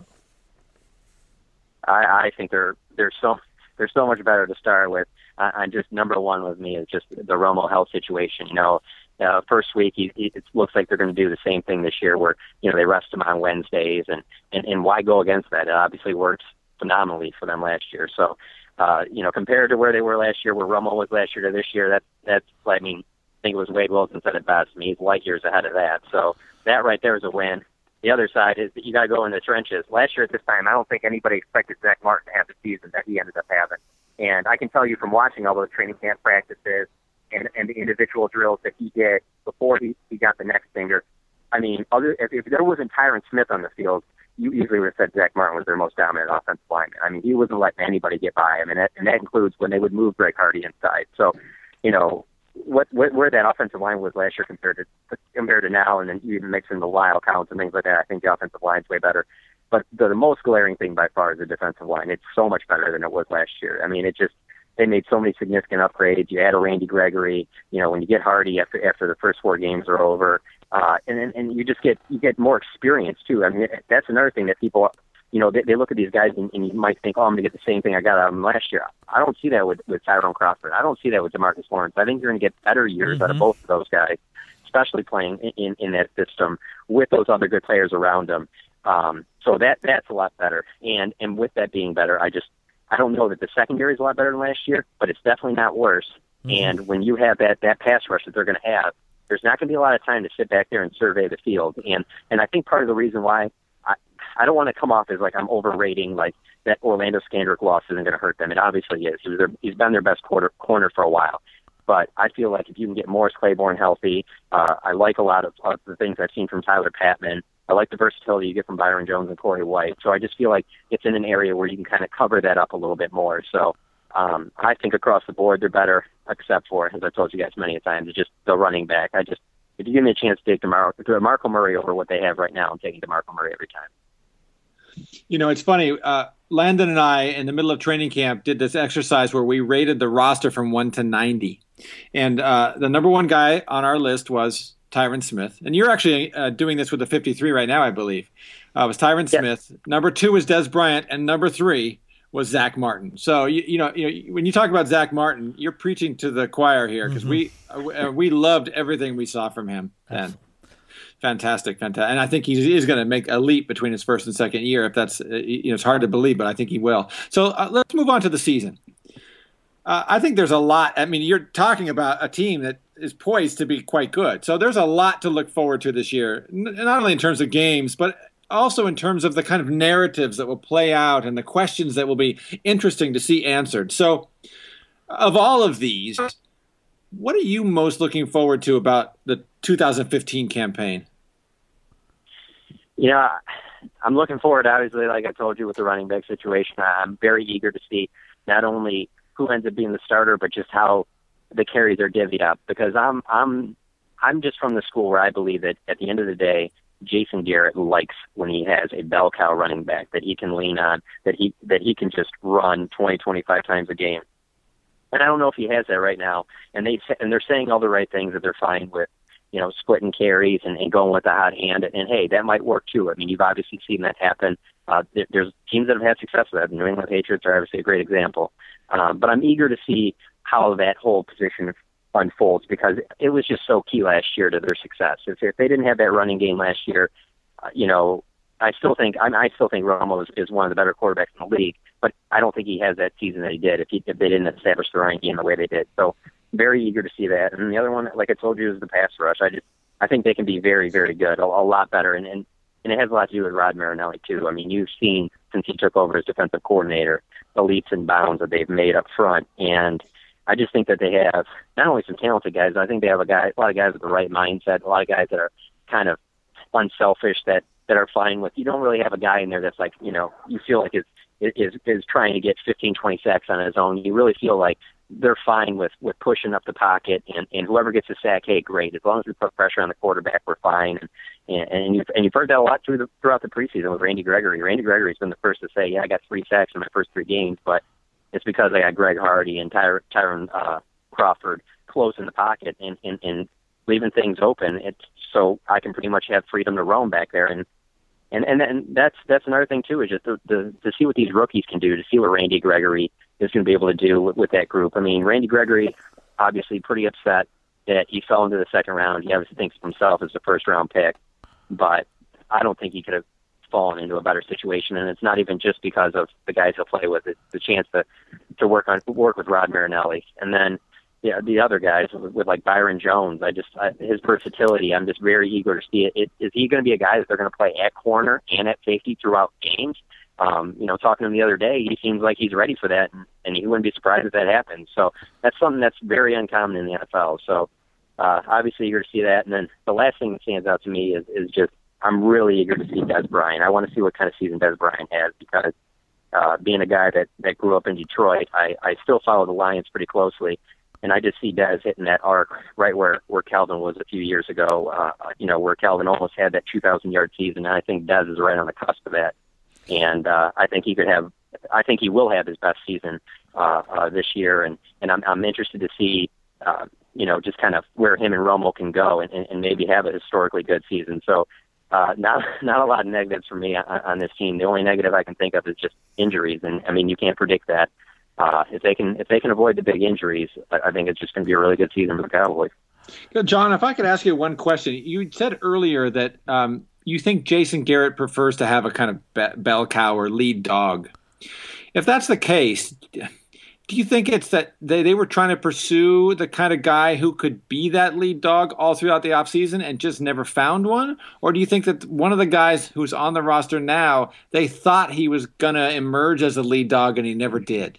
I, I think they're they're so. They're so much better to start with. Uh, and just number one with me is just the Romo health situation. You know, uh, first week he, he, it looks like they're going to do the same thing this year, where you know they rest him on Wednesdays, and and, and why go against that? It obviously worked phenomenally for them last year. So, uh, you know, compared to where they were last year, where Romo was last year to this year, that that's I mean, I think it was Wade Wilson said it best. I mean, he's light years ahead of that. So that right there is a win. The other side is that you got to go in the trenches. Last year at this time, I don't think anybody expected Zach Martin to have the season that he ended up having. And I can tell you from watching all those training camp practices and, and the individual drills that he did before he, he got the neck stinger, I mean, other, if, if there wasn't Tyron Smith on the field, you easily would have said Zach Martin was their most dominant offensive lineman. I mean, he wasn't letting anybody get by him, and that, and that includes when they would move Greg Hardy inside. So, you know, what, what where that offensive line was last year compared to compared to now, and then you even mix in the Lyle counts and things like that, I think the offensive line's way better. But the, the most glaring thing by far is the defensive line. It's so much better than it was last year. I mean, it just they made so many significant upgrades. You add a Randy Gregory. You know, when you get Hardy after after the first four games are over, uh, and and you just get you get more experience too. I mean, that's another thing that people. You know, they, they look at these guys and, and you might think, oh, I'm going to get the same thing I got out of them last year. I don't see that with, with Tyrone Crawford. I don't see that with DeMarcus Lawrence. I think you're going to get better years mm-hmm. out of both of those guys, especially playing in, in, in that system with those other good players around them. Um, so that that's a lot better. And and with that being better, I just I don't know that the secondary is a lot better than last year, but it's definitely not worse. Mm-hmm. And when you have that, that pass rush that they're going to have, there's not going to be a lot of time to sit back there and survey the field. And and I think part of the reason why I, I don't want to come off as like I'm overrating like that Orlando Scandrick loss isn't going to hurt them. It obviously is. He was their, he's been their best quarter, corner for a while. But I feel like if you can get Morris Claiborne healthy, uh, I like a lot of, of the things I've seen from Tyler Patman. I like the versatility you get from Byron Jones and Corey White. So I just feel like it's in an area where you can kind of cover that up a little bit more. So um, I think across the board they're better, except for, as I've told you guys many times, it's just the running back. I just if you give me a chance to take DeMar- DeMarco Murray over what they have right now, I'm taking DeMarco Murray every time. You know, it's funny. Uh, Landon and I, in the middle of training camp, did this exercise where we rated the roster from one to ninety. And uh, the number one guy on our list was Tyron Smith. And you're actually uh, doing this with the fifty-three right now, I believe. Uh, it was Tyron Yep. Smith. Number two was Des Bryant. And number three was Zach Martin. So, you, you know, you know, when you talk about Zach Martin, you're preaching to the choir here because mm-hmm. we uh, we loved everything we saw from him then. Fantastic, fantastic, and I think he is going to make a leap between his first and second year. If that's, you know, it's hard to believe, but I think he will. So uh, let's move on to the season. Uh, I think there's a lot. I mean, you're talking about a team that is poised to be quite good. So there's a lot to look forward to this year, not only in terms of games, but also in terms of the kind of narratives that will play out and the questions that will be interesting to see answered. So, of all of these, what are you most looking forward to about the two thousand fifteen campaign? You know, I'm looking forward, obviously, like I told you, with the running back situation. I'm very eager to see not only who ends up being the starter, but just how the carries are divvied up. Because I'm I'm I'm just from the school where I believe that at the end of the day, Jason Garrett likes when he has a bell cow running back that he can lean on, that he that he can just run twenty, twenty-five times a game. And I don't know if he has that right now. And they and they're saying all the right things, that they're fine with, you know, splitting carries and, and going with the hot hand. And, hey, that might work too. I mean, you've obviously seen that happen. Uh, there, there's teams that have had success with that. The New England Patriots are obviously a great example. Um, but I'm eager to see how that whole position unfolds, because it was just so key last year to their success. If, if they didn't have that running game last year, uh, you know, I still think I, I still think Romo is, is one of the better quarterbacks in the league, but I don't think he has that season that he did if, he, if they didn't establish the running game the way they did. So very eager to see that. And the other one, like I told you, is the pass rush. I just I think they can be very, very good, a, a lot better. And, and and it has a lot to do with Rod Marinelli too. I mean, you've seen since he took over as defensive coordinator the leaps and bounds that they've made up front. And I just think that they have not only some talented guys, I think they have a guy, a lot of guys with the right mindset, a lot of guys that are kind of unselfish, that, that are fine with. You don't really have a guy in there that's like, you know, you feel like is is is trying to get fifteen, twenty sacks on his own. You really feel like they're fine with, with pushing up the pocket, and, and whoever gets a sack, hey, great. As long as we put pressure on the quarterback, we're fine. And and, and you've and you've heard that a lot through the, throughout the preseason with Randy Gregory. Randy Gregory's been the first to say, yeah, I got three sacks in my first three games, but it's because I got Greg Hardy and Ty, Tyron uh, Crawford close in the pocket and, and, and leaving things open. It's so I can pretty much have freedom to roam back there. And and and, and that's that's another thing too, is just to, to, to see what these rookies can do, to see what Randy Gregory is going to be able to do with, with that group. I mean, Randy Gregory obviously pretty upset that he fell into the second round. He obviously thinks of himself as the first round pick, but I don't think he could have fallen into a better situation. And it's not even just because of the guys he'll play with. It's the chance to to work on work with Rod Marinelli, and then yeah, the other guys with, with like Byron Jones. I just I, his versatility. I'm just very eager to see it. it is he going to be a guy that they're going to play at corner and at safety throughout games? Um, you know, talking to him the other day, he seems like he's ready for that, and, and he wouldn't be surprised if that happens. So that's something that's very uncommon in the N F L. So uh, obviously eager to see that. And then the last thing that stands out to me is, is just I'm really eager to see Des Bryant. I want to see what kind of season Des Bryant has, because uh, being a guy that, that grew up in Detroit, I, I still follow the Lions pretty closely, and I just see Des hitting that arc right where, where Calvin was a few years ago, uh, you know, where Calvin almost had that two thousand yard season, and I think Des is right on the cusp of that. And uh, I think he could have, I think he will have his best season uh, uh, this year, and, and I'm, I'm interested to see, uh, you know, just kind of where him and Romo can go, and, and maybe have a historically good season. So uh, not not a lot of negatives for me on, on this team. The only negative I can think of is just injuries, and I mean, you can't predict that. Uh, if they can if they can avoid the big injuries, I, I think it's just going to be a really good season for the Cowboys. John, if I could ask you one question. You said earlier that um, you think Jason Garrett prefers to have a kind of be- bell cow or lead dog. If that's the case, do you think it's that they, they were trying to pursue the kind of guy who could be that lead dog all throughout the offseason and just never found one? Or do you think that one of the guys who's on the roster now, they thought he was going to emerge as a lead dog and he never did?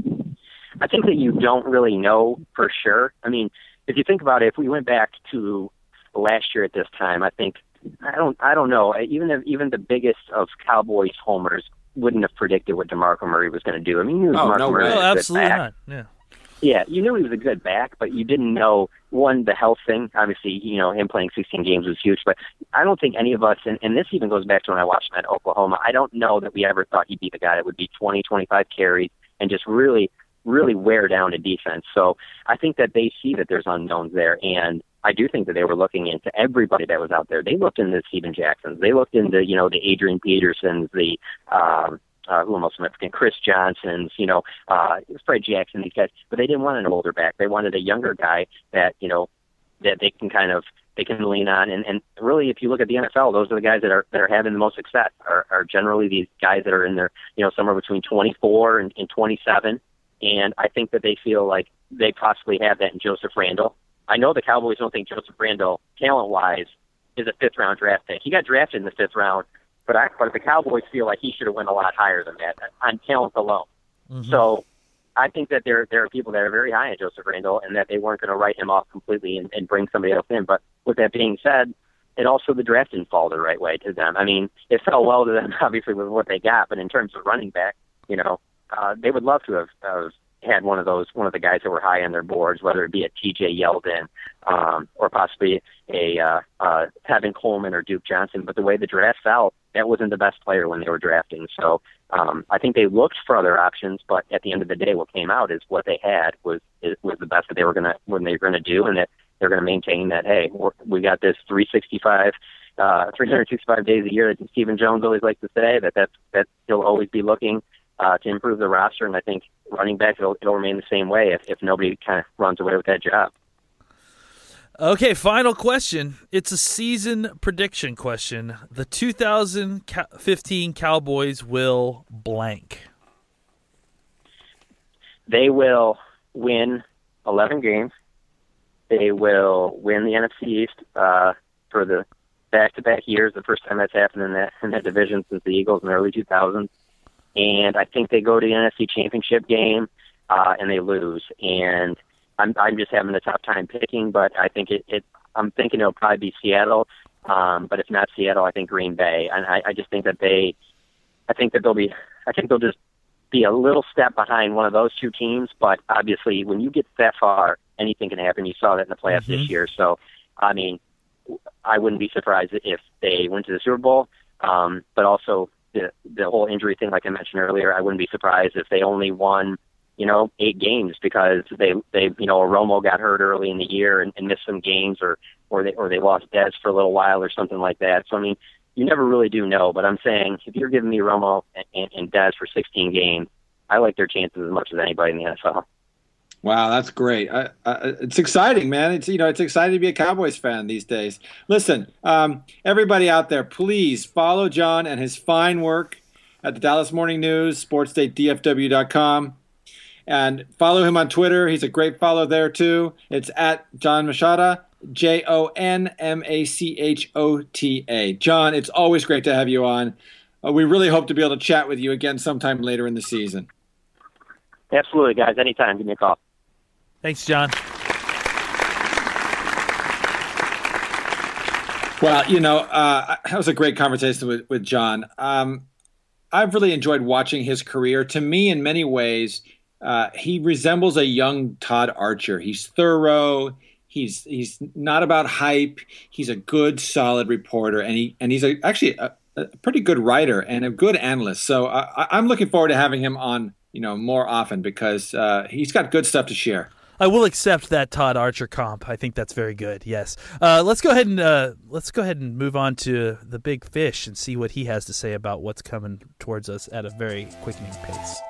I think that you don't really know for sure. I mean, if you think about it, if we went back to last year at this time, I think I don't I don't know. Even if, even the biggest of Cowboys homers wouldn't have predicted what DeMarco Murray was going to do. I mean, he was oh, DeMarco no Murray. Oh, absolutely not. Yeah. Yeah, you knew he was a good back, but you didn't know, one, the health thing. Obviously, you know, him playing sixteen games was huge, but I don't think any of us, and, and this even goes back to when I watched him at Oklahoma, I don't know that we ever thought he'd be the guy that would be twenty, twenty-five carries and just really, really wear down a defense. So I think that they see that there's unknowns there, and I do think that they were looking into everybody that was out there. They looked into Steven Jacksons. They looked into, you know, the Adrian Petersons, the um, uh, who else significant, Chris Johnsons, you know, uh, Fred Jackson, these guys. But they didn't want an older back. They wanted a younger guy that, you know, that they can kind of they can lean on. And, and really, if you look at the N F L, those are the guys that are that are having the most success. Are, are generally these guys that are in their, you know, somewhere between twenty-four and, and twenty-seven. And I think that they feel like they possibly have that in Joseph Randle. I know the Cowboys don't think Joseph Randle, talent-wise, is a fifth-round draft pick. He got drafted in the fifth round, but I, but the Cowboys feel like he should have went a lot higher than that on talent alone. Mm-hmm. So I think that there there are people that are very high on Joseph Randle and that they weren't going to write him off completely and, and bring somebody else in. But with that being said, it also the draft didn't fall the right way to them. I mean, it fell well to them, obviously, with what they got, but in terms of running back, you know, uh, they would love to have uh, had one of those, one of the guys that were high on their boards, whether it be a T J Yeldon um, or possibly a uh, uh, Tevin Coleman or Duke Johnson. But the way the draft fell, that wasn't the best player when they were drafting. So um, I think they looked for other options, but at the end of the day, what came out is what they had was was the best that they were gonna when they were gonna do, and that they're gonna maintain that. Hey, we're, we got this three sixty-five. Uh, three hundred sixty-five days a year, that Stephen Jones always likes to say, that that's, that he'll always be looking Uh, to improve the roster, and I think running back, it'll, it'll remain the same way if, if nobody kind of runs away with that job. Okay, final question. It's a season prediction question. The two thousand fifteen Cowboys will blank. They will win eleven games. They will win the N F C East uh, for the back-to-back years, the first time that's happened in that, in that division since the Eagles in the early two thousands. And I think they go to the N F C Championship game, uh, and they lose. And I'm I'm just having a tough time picking, but I think it. it I'm thinking it'll probably be Seattle, um, but if not Seattle, I think Green Bay. And I, I just think that they, I think that they'll be, I think they'll just be a little step behind one of those two teams. But obviously, when you get that far, anything can happen. You saw that in the playoffs mm-hmm. this year. So, I mean, I wouldn't be surprised if they went to the Super Bowl, um, but also. The, the whole injury thing, like I mentioned earlier, I wouldn't be surprised if they only won, you know, eight games because they, they you know, Romo got hurt early in the year and, and missed some games, or, or they or they lost Dez for a little while or something like that. So, I mean, you never really do know. But I'm saying if you're giving me Romo and, and, and Dez for sixteen games, I like their chances as much as anybody in the N F L. Wow, that's great. I, I, it's exciting, man. It's you know, it's exciting to be a Cowboys fan these days. Listen, um, everybody out there, please follow John and his fine work at the Dallas Morning News, sports state D F W dot com, and follow him on Twitter. He's a great follow there too. It's at Jon Machota, J O N M A C H O T A. John, it's always great to have you on. Uh, we really hope to be able to chat with you again sometime later in the season. Absolutely, guys. Anytime, give me a call. Thanks, John. Well, you know, uh, that was a great conversation with, with John. Um, I've really enjoyed watching his career. To me, in many ways, uh, he resembles a young Todd Archer. He's thorough. He's he's not about hype. He's a good, solid reporter, and he and he's a, actually a, a pretty good writer and a good analyst. So I, I'm looking forward to having him on, you know, more often because uh, he's got good stuff to share. I will accept that Todd Archer comp. I think that's very good. Yes. Uh, let's go ahead and uh, let's go ahead and move on to the big fish and see what he has to say about what's coming towards us at a very quickening pace.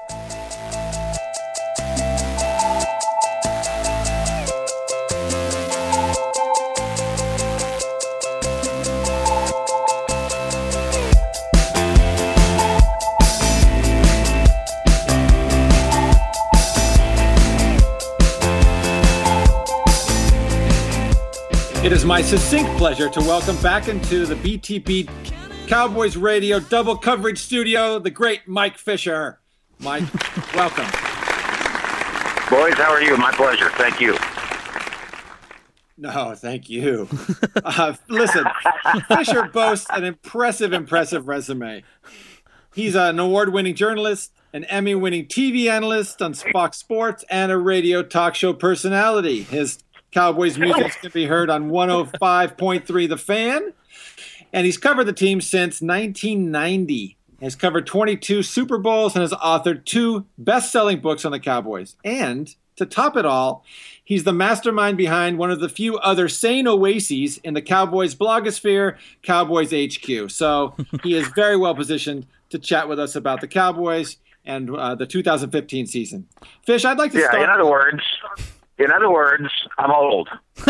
It is my succinct pleasure to welcome back into the B T B Cowboys Radio double coverage studio, the great Mike Fisher. Mike, welcome. Boys, how are you? My pleasure. Thank you. No, thank you. Uh, listen, Fisher boasts an impressive, impressive resume. He's an award-winning journalist, an Emmy-winning T V analyst on Fox Sports, and a radio talk show personality. His Cowboys music can be heard on one oh five point three The Fan, and he's covered the team since nineteen ninety. He has covered twenty-two Super Bowls and has authored two best-selling books on the Cowboys. And to top it all, he's the mastermind behind one of the few other sane oases in the Cowboys blogosphere, Cowboys H Q. So he is very well positioned to chat with us about the Cowboys and uh, the two thousand fifteen season. Fish, I'd like to yeah, start. in other words, in other words, I'm old.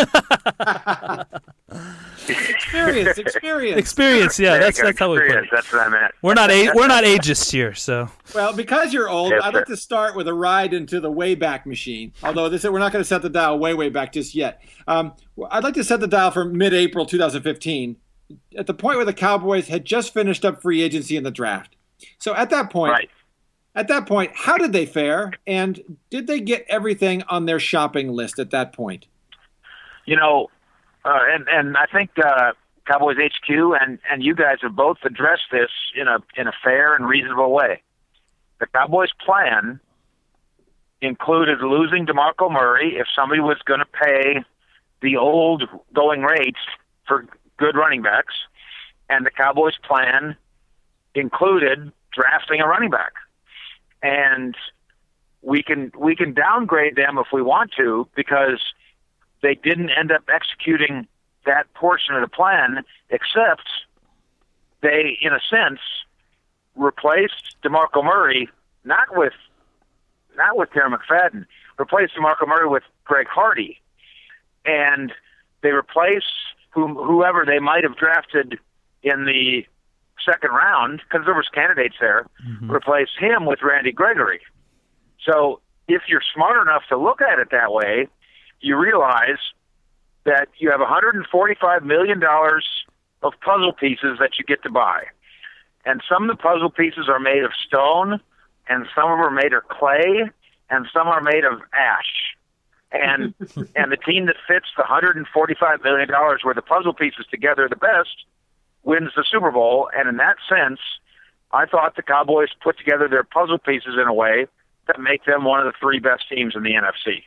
experience, experience, experience. Yeah, that's that's how we put it. That's what I meant. We're not a, we're not ageist here, so. Well, because you're old, Yes, I'd sir. like to start with a ride into the Wayback Machine. Although this, we're not going to set the dial way, way back just yet. Um, I'd like to set the dial for mid-April twenty fifteen, at the point where the Cowboys had just finished up free agency in the draft. So at that point, Right. at that point, how did they fare, and did they get everything on their shopping list at that point? You know, uh, and and I think uh, Cowboys H Q and, and you guys have both addressed this in a in a fair and reasonable way. The Cowboys' plan included losing DeMarco Murray if somebody was going to pay the old going rates for good running backs, and the Cowboys' plan included drafting a running back. And we can we can downgrade them if we want to, because they didn't end up executing that portion of the plan, except they, in a sense, replaced DeMarco Murray not with not with Terry McFadden, replaced DeMarco Murray with Greg Hardy, and they replaced whom, whoever they might have drafted in the second round, because there was candidates there, mm-hmm. replaced him with Randy Gregory. So if you're smart enough to look at it that way, you realize that you have one hundred forty-five million dollars of puzzle pieces that you get to buy. And some of the puzzle pieces are made of stone, and some of them are made of clay, and some are made of ash. And and the team that fits the one hundred forty-five million dollars worth of puzzle pieces together the best wins the Super Bowl. And in that sense, I thought the Cowboys put together their puzzle pieces in a way that make them one of the three best teams in the N F C.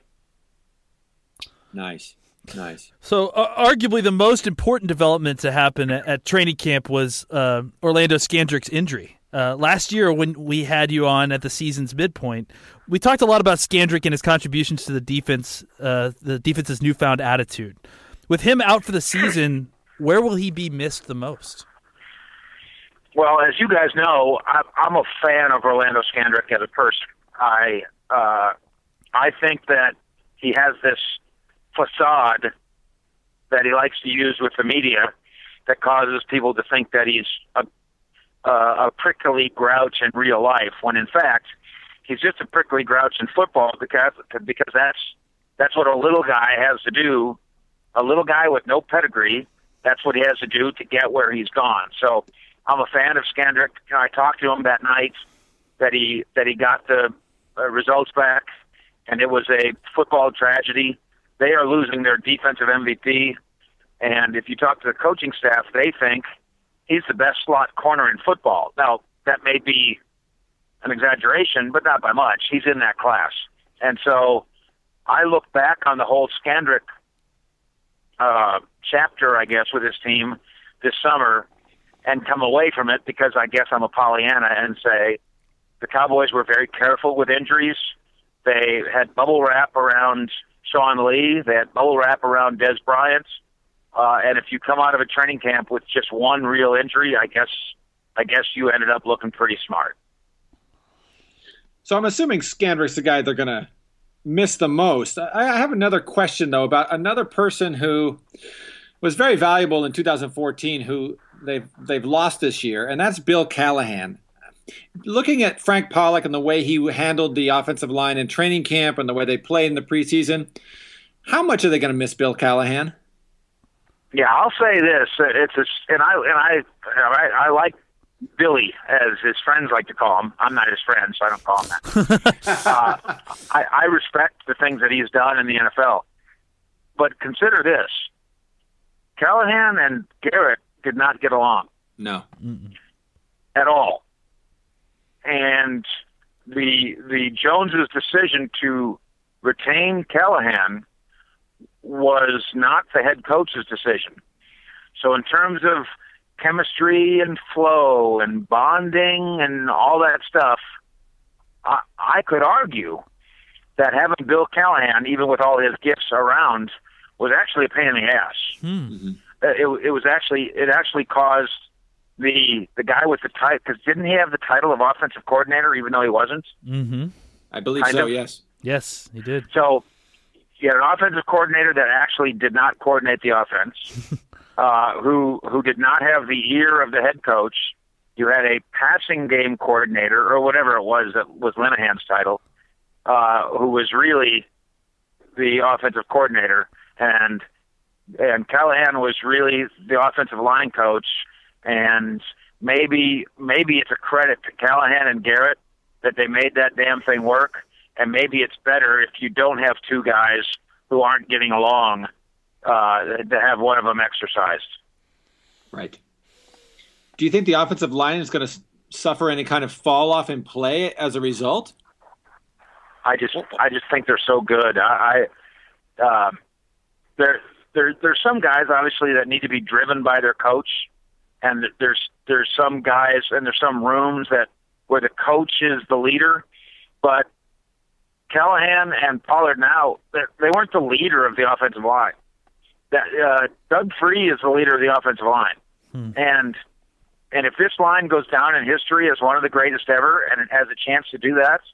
Nice. Nice. So, uh, arguably, the most important development to happen at, at training camp was uh, Orlando Scandrick's injury. Uh, last year, when we had you on at the season's midpoint, we talked a lot about Scandrick and his contributions to the defense, uh, the defense's newfound attitude. With him out for the season, where will he be missed the most? Well, as you guys know, I'm a fan of Orlando Scandrick as a person. I uh, I think that he has this facade that he likes to use with the media that causes people to think that he's a, uh, a prickly grouch in real life, when in fact he's just a prickly grouch in football, because because that's that's what a little guy has to do. A little guy with no pedigree, that's what he has to do to get where he's gone. So I'm a fan of Scandrick. You know, I talked to him that night that he that he got the uh, results back, and it was a football tragedy. They are losing their defensive M V P, and if you talk to the coaching staff, they think he's the best slot corner in football. Now, that may be an exaggeration, but not by much. He's in that class. And so I look back on the whole Scandrick uh, chapter, I guess, with his team this summer and come away from it, because I guess I'm a Pollyanna, and say the Cowboys were very careful with injuries. They had bubble wrap around Sean Lee. They had bubble wrap around Des Bryant. Uh, and if you come out of a training camp with just one real injury, I guess I guess you ended up looking pretty smart. So I'm assuming Scandrick's the guy they're going to miss the most. I, I have another question, though, about another person who was very valuable in two thousand fourteen, who they've they've lost this year, and that's Bill Callahan. Looking at Frank Pollock and the way he handled the offensive line in training camp and the way they played in the preseason, how much are they going to miss Bill Callahan? Yeah, I'll say this: it's a, and I and I, I I like Billy, as his friends like to call him. I'm not his friend, so I don't call him that. uh, I, I respect the things that he's done in the N F L, but consider this: Callahan and Garrett did not get along. No, at all. and the the Joneses' decision to retain Callahan was not the head coach's decision. So in terms of chemistry and flow and bonding and all that stuff, I, I could argue that having Bill Callahan, even with all his gifts around, was actually a pain in the ass. Hmm. It, it was actually it actually caused the the guy with the title, because didn't he have the title of offensive coordinator even though he wasn't? Mm-hmm. I believe Kind so. of. Yes. Yes, he did. So you had an offensive coordinator that actually did not coordinate the offense, uh, who who did not have the ear of the head coach. You had a passing game coordinator, or whatever it was that was Linehan's title, uh, who was really the offensive coordinator, and and Callahan was really the offensive line coach. And maybe maybe it's a credit to Callahan and Garrett that they made that damn thing work. And maybe it's better if you don't have two guys who aren't getting along uh, to have one of them exercised. Right. Do you think the offensive line is going to suffer any kind of fall off in play as a result? I just I just think they're so good. I, I uh, there there there's some guys obviously that need to be driven by their coach, and there's there's some guys and there's some rooms that where the coach is the leader, but Callahan and Pollard now, they weren't the leader of the offensive line. That uh, Doug Free is the leader of the offensive line. Hmm. And and if this line goes down in history as one of the greatest ever, and it has a chance to do that,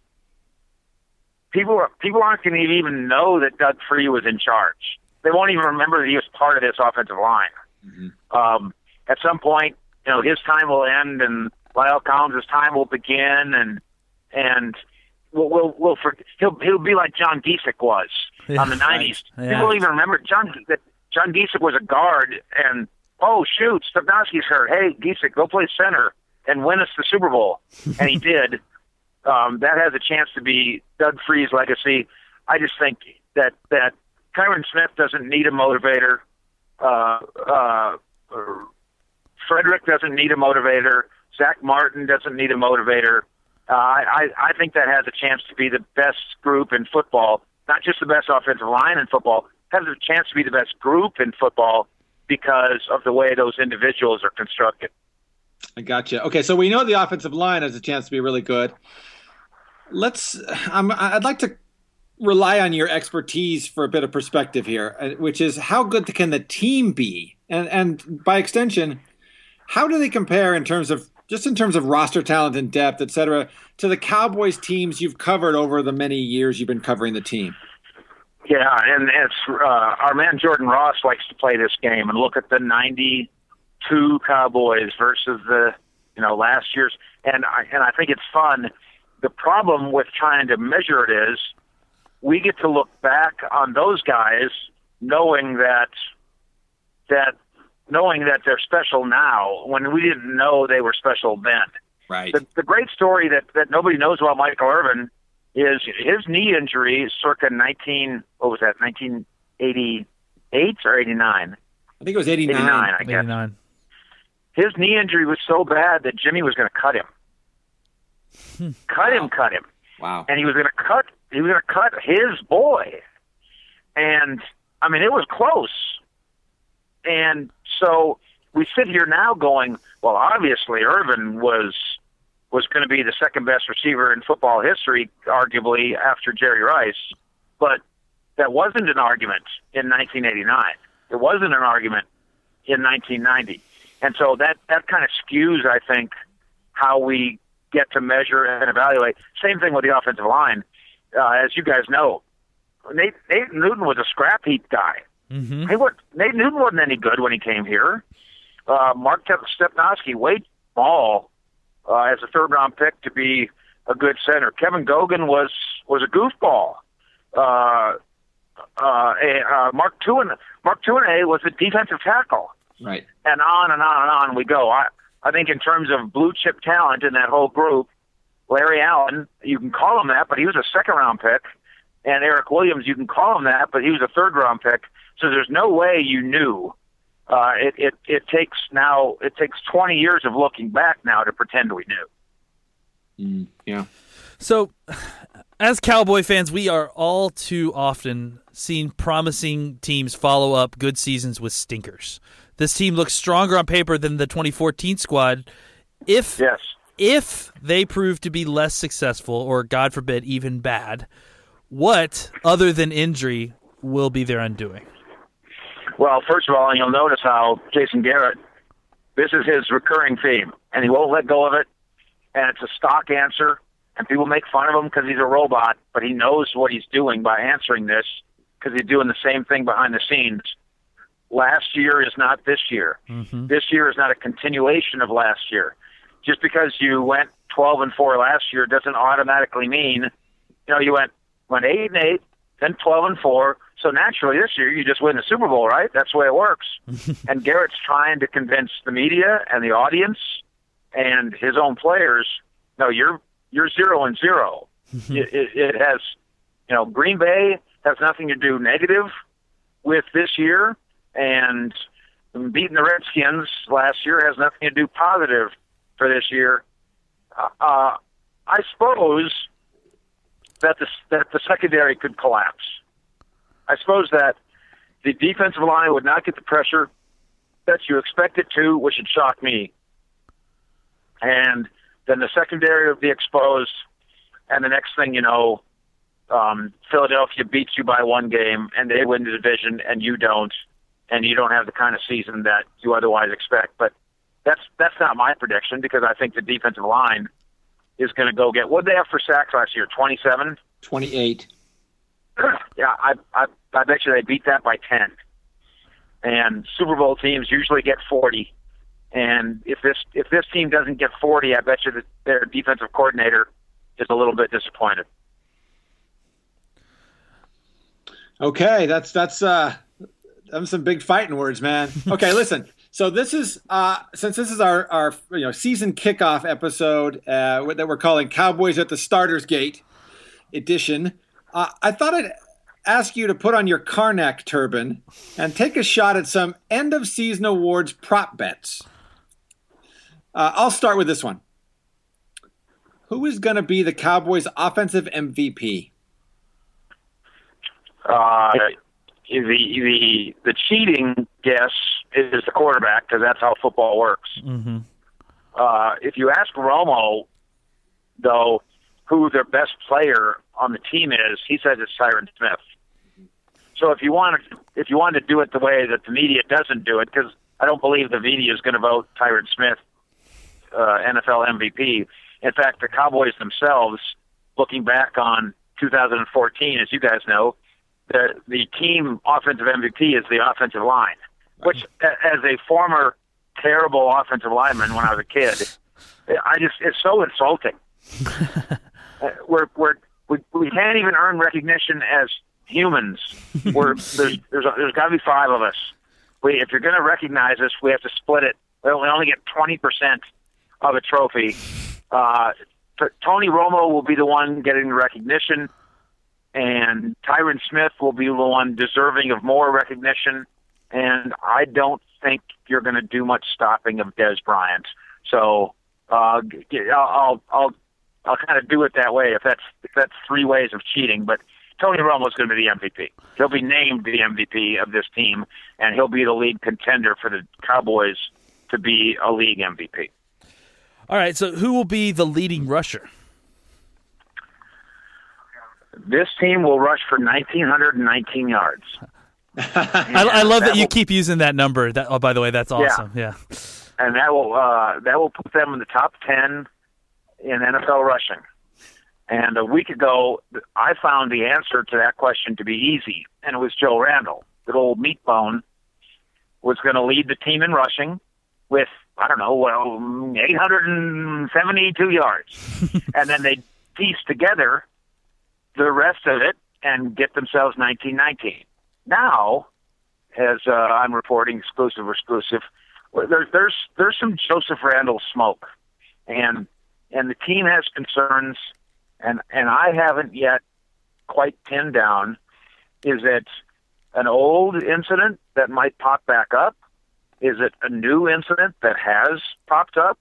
people are, people aren't going to even know that Doug Free was in charge. They won't even remember that he was part of this offensive line. Mm-hmm. Um, at some point, you know, his time will end, and Lyle Collins' time will begin, and and We'll, we'll, we'll for, he'll he'll be like John Gieseck was yeah, on the nineties. Right. People Yeah. don't even remember John that John Gieseck was a guard, and oh shoot, Stepnoski's hurt. Hey Gieseck, go play center and win us the Super Bowl, and he did. Um, that has a chance to be Doug Free's legacy. I just think that that Tyron Smith doesn't need a motivator. Uh, uh, Frederick doesn't need a motivator. Zach Martin doesn't need a motivator. Uh, I, I think that has a chance to be the best group in football, not just the best offensive line in football, has a chance to be the best group in football because of the way those individuals are constructed. I gotcha. Okay, so we know the offensive line has a chance to be really good. Let's. I'm, I'd like to rely on your expertise for a bit of perspective here, which is how good can the team be, and and by extension, how do they compare in terms of just in terms of roster talent and depth, et cetera, to the Cowboys teams you've covered over the many years you've been covering the team? Yeah, and it's uh, our man Jordan Ross likes to play this game and look at the ninety-two Cowboys versus the you know last year's, and I, and I think it's fun. The problem with trying to measure it is we get to look back on those guys knowing that that. knowing that they're special now when we didn't know they were special then. Right. The, the great story that, that nobody knows about Michael Irvin is his knee injury circa nineteen, what was that, nineteen eighty-eight or eighty-nine? I think it was eighty-nine. eighty-nine, I guess. eighty-nine. His knee injury was so bad that Jimmy was going to cut him. cut wow. him, cut him. Wow. And he was going to cut, he was going to cut his boy. And, I mean, it was close. And so we sit here now going, well, obviously Irvin was was going to be the second best receiver in football history, arguably after Jerry Rice. But that wasn't an argument in nineteen eighty-nine. It wasn't an argument in nineteen ninety. And so that, that kind of skews, I think, how we get to measure and evaluate. Same thing with the offensive line. Uh, as you guys know, Nate, Nate Newton was a scrap heap guy. Mm-hmm. Hey, what, Nate Newton wasn't any good when he came here. Uh, Mark Stepnoski, way small uh, as a third-round pick to be a good center. Kevin Gogan was was a goofball. Uh, uh, uh, Mark Tuin, Mark Tuinay was a defensive tackle. Right. And on and on and on we go. I, I think in terms of blue-chip talent in that whole group, Larry Allen, you can call him that, but he was a second-round pick. And Eric Williams, you can call him that, but he was a third-round pick. So there's no way you knew. Uh, it, it it takes now it takes twenty years of looking back now to pretend we knew. Mm, yeah. So, as Cowboy fans, we are all too often seeing promising teams follow up good seasons with stinkers. This team looks stronger on paper than the twenty fourteen squad. If Yes. if they prove to be less successful, or God forbid, even bad, what, other than injury, will be their undoing? Well, first of all, you'll notice how Jason Garrett, this is his recurring theme, and he won't let go of it, and it's a stock answer, and people make fun of him because he's a robot, but he knows what he's doing by answering this because he's doing the same thing behind the scenes. Last year is not this year. Mm-hmm. This year is not a continuation of last year. Just because you went twelve and four last year doesn't automatically mean, you know, you went went eight and eight, then twelve and four. So naturally this year you just win the Super Bowl, right? That's the way it works. And Garrett's trying to convince the media and the audience and his own players, no, you're you're zero and zero. it, it, it has, you know, Green Bay has nothing to do negative with this year, and beating the Redskins last year has nothing to do positive for this year. Uh, I suppose that the that the secondary could collapse. I suppose that the defensive line would not get the pressure that you expect it to, which would shock me. And then the secondary would be exposed, and the next thing you know, um, Philadelphia beats you by one game, and they win the division, and you don't, and you don't have the kind of season that you otherwise expect. But that's that's not my prediction, because I think the defensive line is going to go get, what did they have for sacks last year, twenty-seven? twenty-eight. Yeah, I, I I bet you they beat that by ten. And Super Bowl teams usually get forty. And if this if this team doesn't get forty, I bet you that their defensive coordinator is a little bit disappointed. Okay, that's that's uh, that's some big fighting words, man. Okay, listen. So this is uh, since this is our our you know season kickoff episode uh, that we're calling Cowboys at the Starters Gate edition. Uh, I thought I'd ask you to put on your Karnak turban and take a shot at some end of season awards prop bets. Uh, I'll start with this one. Who is going to be the Cowboys' offensive M V P? Uh, the the the cheating guess is the quarterback, because that's how football works. Mm-hmm. Uh, if you ask Romo, though, who their best player on the team is, he says it's Tyron Smith. So if you want to, if you want to do it the way that the media doesn't do it, because I don't believe the media is going to vote Tyron Smith uh, N F L M V P. In fact, the Cowboys themselves, looking back on two thousand fourteen, as you guys know, the the team offensive M V P is the offensive line, which, as a former terrible offensive lineman when I was a kid, I just it's so insulting. we're we're we, we can't even earn recognition as humans. We're there's there's, there's got to be five of us. We if you're going to recognize us, we have to split it. We only get twenty percent of a trophy. Uh, Tony Romo will be the one getting the recognition, and Tyron Smith will be the one deserving of more recognition. And I don't think you're going to do much stopping of Dez Bryant. So uh, I'll I'll I'll kind of do it that way. If that's if that's three ways of cheating, but Tony Romo is going to be the M V P. He'll be named the M V P of this team, and he'll be the league contender for the Cowboys to be a league M V P. All right, so who will be the leading rusher? This team will rush for one thousand nine hundred nineteen yards. I, I love that, that you will, keep using that number. That, oh, by the way, that's awesome. Yeah, yeah. And that will uh, that will put them in the top ten in N F L rushing. And a week ago, I found the answer to that question to be easy, and it was Joe Randall. Good old meat bone was going to lead the team in rushing with, I don't know, well, eight hundred seventy-two yards. And then they piece together the rest of it and get themselves nineteen nineteen. Now, as uh, I'm reporting, exclusive or exclusive, there's there's there's some Joseph Randall smoke, and and the team has concerns, and and I haven't yet quite pinned down. Is it an old incident that might pop back up? Is it a new incident that has popped up?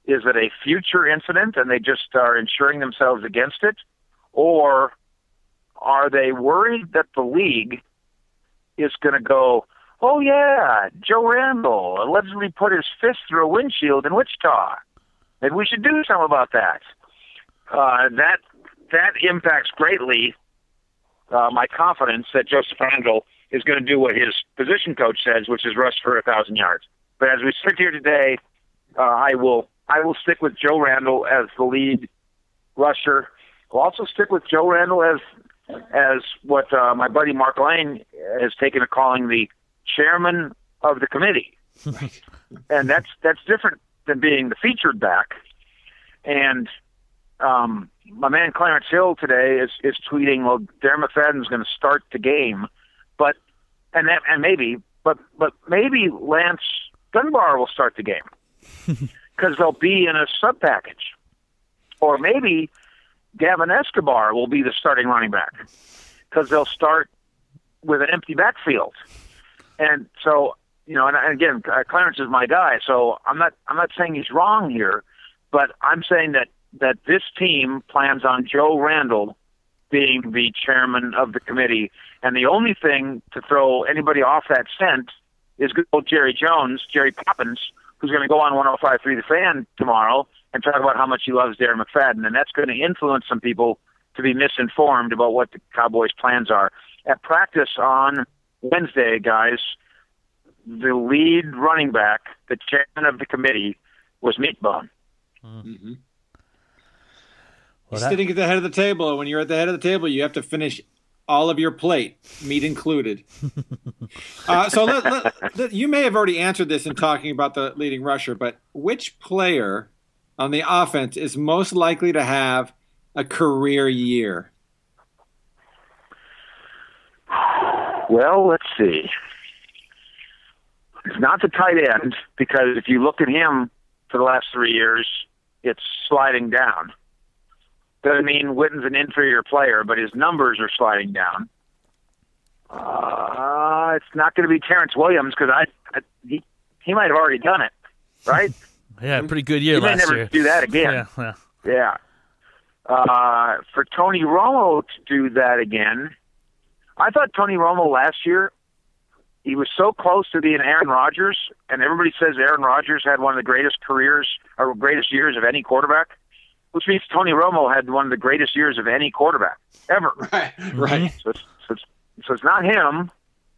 Is it a future incident and they just are insuring themselves against it? Or are they worried that the league is going to go, oh, yeah, Joe Randall allegedly put his fist through a windshield in Wichita. Maybe we should do something about that. Uh, that that impacts greatly uh, my confidence that Joseph Randall is going to do what his position coach says, which is rush for a thousand yards. But as we sit here today, uh, I will I will stick with Joe Randall as the lead rusher. I'll also stick with Joe Randall as as what uh, my buddy Mark Lane has taken to calling the chairman of the committee, and that's that's different than being the featured back. And um, my man Clarence Hill today is, is tweeting, well, Darren McFadden's going to start the game, but and that, and maybe, but but maybe Lance Dunbar will start the game because they'll be in a sub package, or maybe Gavin Escobar will be the starting running back because they'll start with an empty backfield. And so, you know, and, and again, Clarence is my guy, so I'm not I'm not saying he's wrong here, but I'm saying that, that this team plans on Joe Randall being the chairman of the committee, and the only thing to throw anybody off that scent is good old Jerry Jones, Jerry Poppins, who's going to go on one oh five point three The Fan tomorrow and talk about how much he loves Darren McFadden, and that's going to influence some people to be misinformed about what the Cowboys' plans are. At practice on Wednesday, guys, the lead running back, the chairman of the committee, was Meatbone. Mm-hmm. Well, You're sitting at the head of the table, and when you're at the head of the table, you have to finish all of your plate, meat included. uh, so let, let, let, you may have already answered this in talking about the leading rusher, but which player on the offense is most likely to have a career year? Well, let's see. It's not the tight end, because if you look at him for the last three years, it's sliding down. Doesn't mean Witten's an inferior player, but his numbers are sliding down. Uh, it's not going to be Terrence Williams, because I, I he, he might have already done it, right? Yeah, pretty good year he last may never year. do that again. Yeah, yeah. Yeah. Uh, for Tony Romo to do that again, I thought Tony Romo last year, he was so close to being Aaron Rodgers, and everybody says Aaron Rodgers had one of the greatest careers or greatest years of any quarterback, which means Tony Romo had one of the greatest years of any quarterback ever. Right, right. So it's, so it's, so it's not him.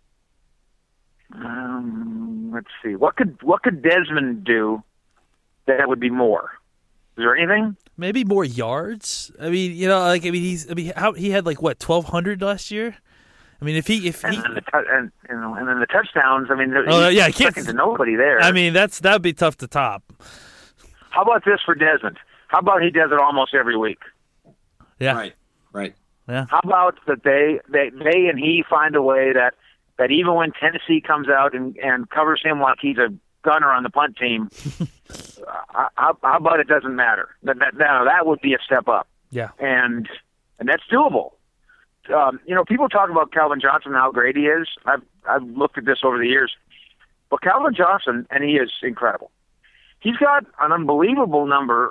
Um, let's see. What could what could Desmond do that would be more? Is there anything? Maybe more yards. I mean, you know, like I mean, he's I mean, how he had like what twelve hundred last year. I mean, if he if and he then the tu- and you know, and then the touchdowns. I mean, oh yeah, I he's can't second to nobody there. I mean, that's that'd be tough to top. How about this for Desmond? How about he does it almost every week? Yeah, Right, right. yeah. How about that they they they and he find a way that that even when Tennessee comes out and and covers him like he's a gunner on the punt team, uh, how, how about it doesn't matter? That that now that would be a step up. Yeah, and and that's doable. Um, you know, people talk about Calvin Johnson and how great he is. I've I've looked at this over the years. But Calvin Johnson, and he is incredible. He's got an unbelievable number,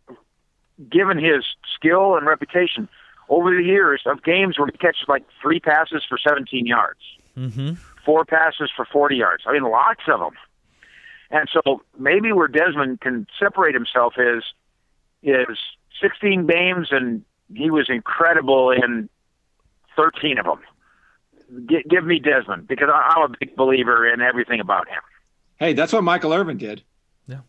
given his skill and reputation, over the years of games where he catches like three passes for seventeen yards, mm-hmm. four passes for forty yards. I mean, lots of them. And so maybe where Desmond can separate himself is is sixteen games, and he was incredible in thirteen of them. G- give me Desmond, because I- I'm a big believer in everything about him. Hey, that's what Michael Irvin did. yeah.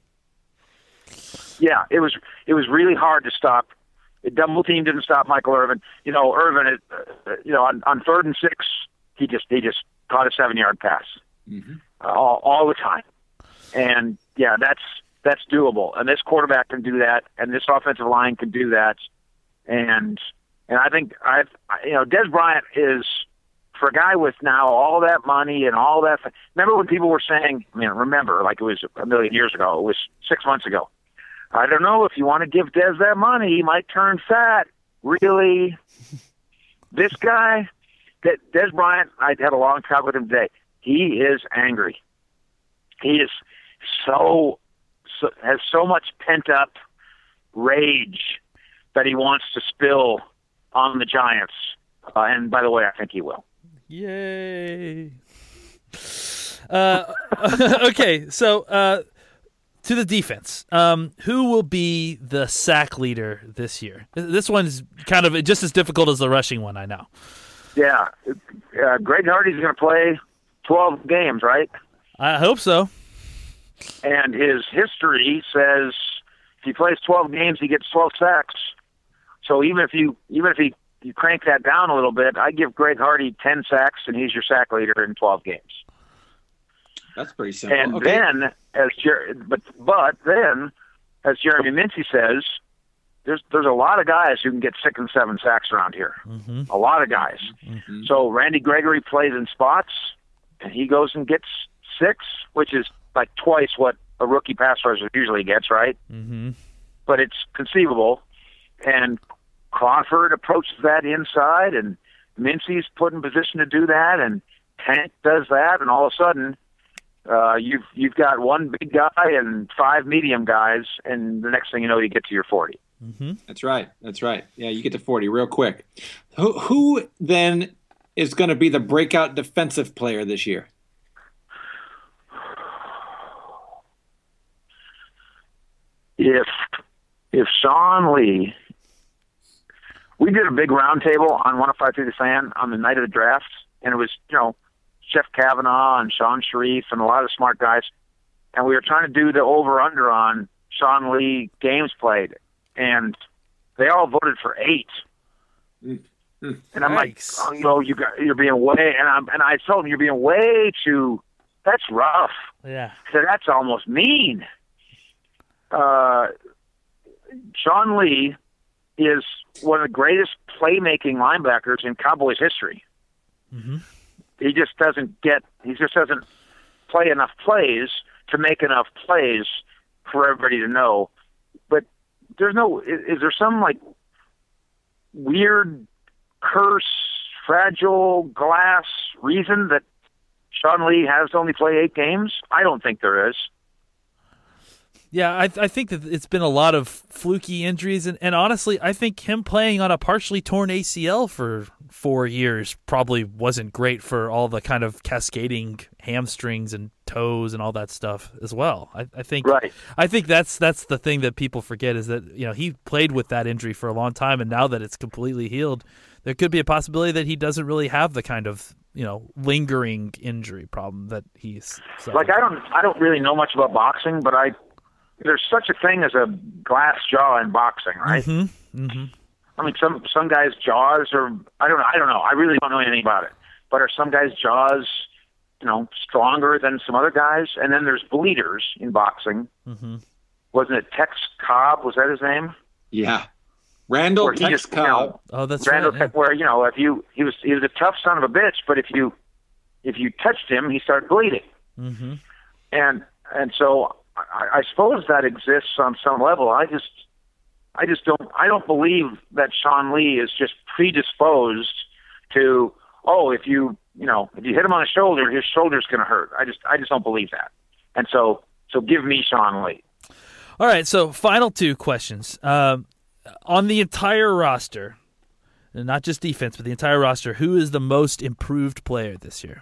Yeah, it was it was really hard to stop. The double team didn't stop Michael Irvin. You know, Irvin, uh, you know, on, on third and six, he just he just caught a seven yard pass Mm-hmm. uh, all all the time. And yeah, that's that's doable. And this quarterback can do that, and this offensive line can do that. And and I think I you know Des Bryant is, for a guy with now all that money and all that. Remember when people were saying? I mean, remember like it was a million years ago. It was six months ago. I don't know if you want to give Des that money, he might turn fat. Really, this guy, Des Bryant. I had a long talk with him today. He is angry. He is so so, has so much pent up rage that he wants to spill on the Giants. Uh, and by the way, I think he will. Yay! Uh, okay, so uh, to the defense. Um, who will be the sack leader this year? This one's kind of just as difficult as the rushing one, I know. Yeah, uh, Greg Hardy's going to play twelve games, right? I hope so. And his history says if he plays twelve games, he gets twelve sacks. So even if you even if he you crank that down a little bit, I give Greg Hardy ten sacks, and he's your sack leader in twelve games. That's pretty simple. And okay. then, as Jer- but but then, as Jeremy Mincy says, there's there's a lot of guys who can get six and seven sacks around here. Mm-hmm. A lot of guys. Mm-hmm. So Randy Gregory plays in spots, and he goes and gets six, which is like twice what a rookie pass rusher usually gets, right? Mm-hmm. But it's conceivable. And Crawford approaches that inside, and Mincy's put in position to do that, and Tank does that, and all of a sudden, uh, you've you've got one big guy and five medium guys, and the next thing you know, you get to your forty. Mm-hmm. That's right. That's right. Yeah, you get to forty real quick. Who, who then is going to be the breakout defensive player this year? If if Sean Lee, we did a big roundtable on one oh five point three The Fan on the night of the draft, and it was, you know, Jeff Kavanaugh and Sean Sharif and a lot of smart guys, and we were trying to do the over-under on Sean Lee games played, and they all voted for eight. Mm. Mm. And I'm Yikes. like, oh, you know, you got, you're being way, and I'm and I told him you're being way too. That's rough. Yeah. So that's almost mean. Uh, Sean Lee is one of the greatest playmaking linebackers in Cowboys history. Mm-hmm. He just doesn't get, he just doesn't play enough plays to make enough plays for everybody to know. But there's no, is, is there some like weird curse, fragile glass reason that Sean Lee has to only play eight games? I don't think there is. Yeah, I, I think that it's been a lot of fluky injuries, and, and honestly, I think him playing on a partially torn A C L for four years probably wasn't great for all the kind of cascading hamstrings and toes and all that stuff as well. I, I think Right. I think that's that's the thing that people forget is that, you know, he played with that injury for a long time, and now that it's completely healed, there could be a possibility that he doesn't really have the kind of, you know, lingering injury problem that he's suffered. Like I don't, I don't really know much about boxing, but I. There's such a thing as a glass jaw in boxing, right? Mm-hmm. Mm-hmm. I mean, some some guys' jaws are I don't know I don't know I really don't know anything about it. But are some guys' jaws, you know, stronger than some other guys? And then there's bleeders in boxing. Mm-hmm. Wasn't it Tex Cobb? Was that his name? Yeah. Randall Where he Tex just, you know, Cobb. Oh, that's Randall right. Tex, where you know if you he was he was a tough son of a bitch, but if you if you touched him, he started bleeding. Mm-hmm. And and so. I, I suppose that exists on some level. I just, I just don't. I don't believe that Sean Lee is just predisposed to. Oh, if you, you know, if you hit him on the shoulder, his shoulder's going to hurt. I just, I just don't believe that. And so, so give me Sean Lee. All right. So, final two questions um, on the entire roster, and not just defense, but the entire roster. Who is the most improved player this year?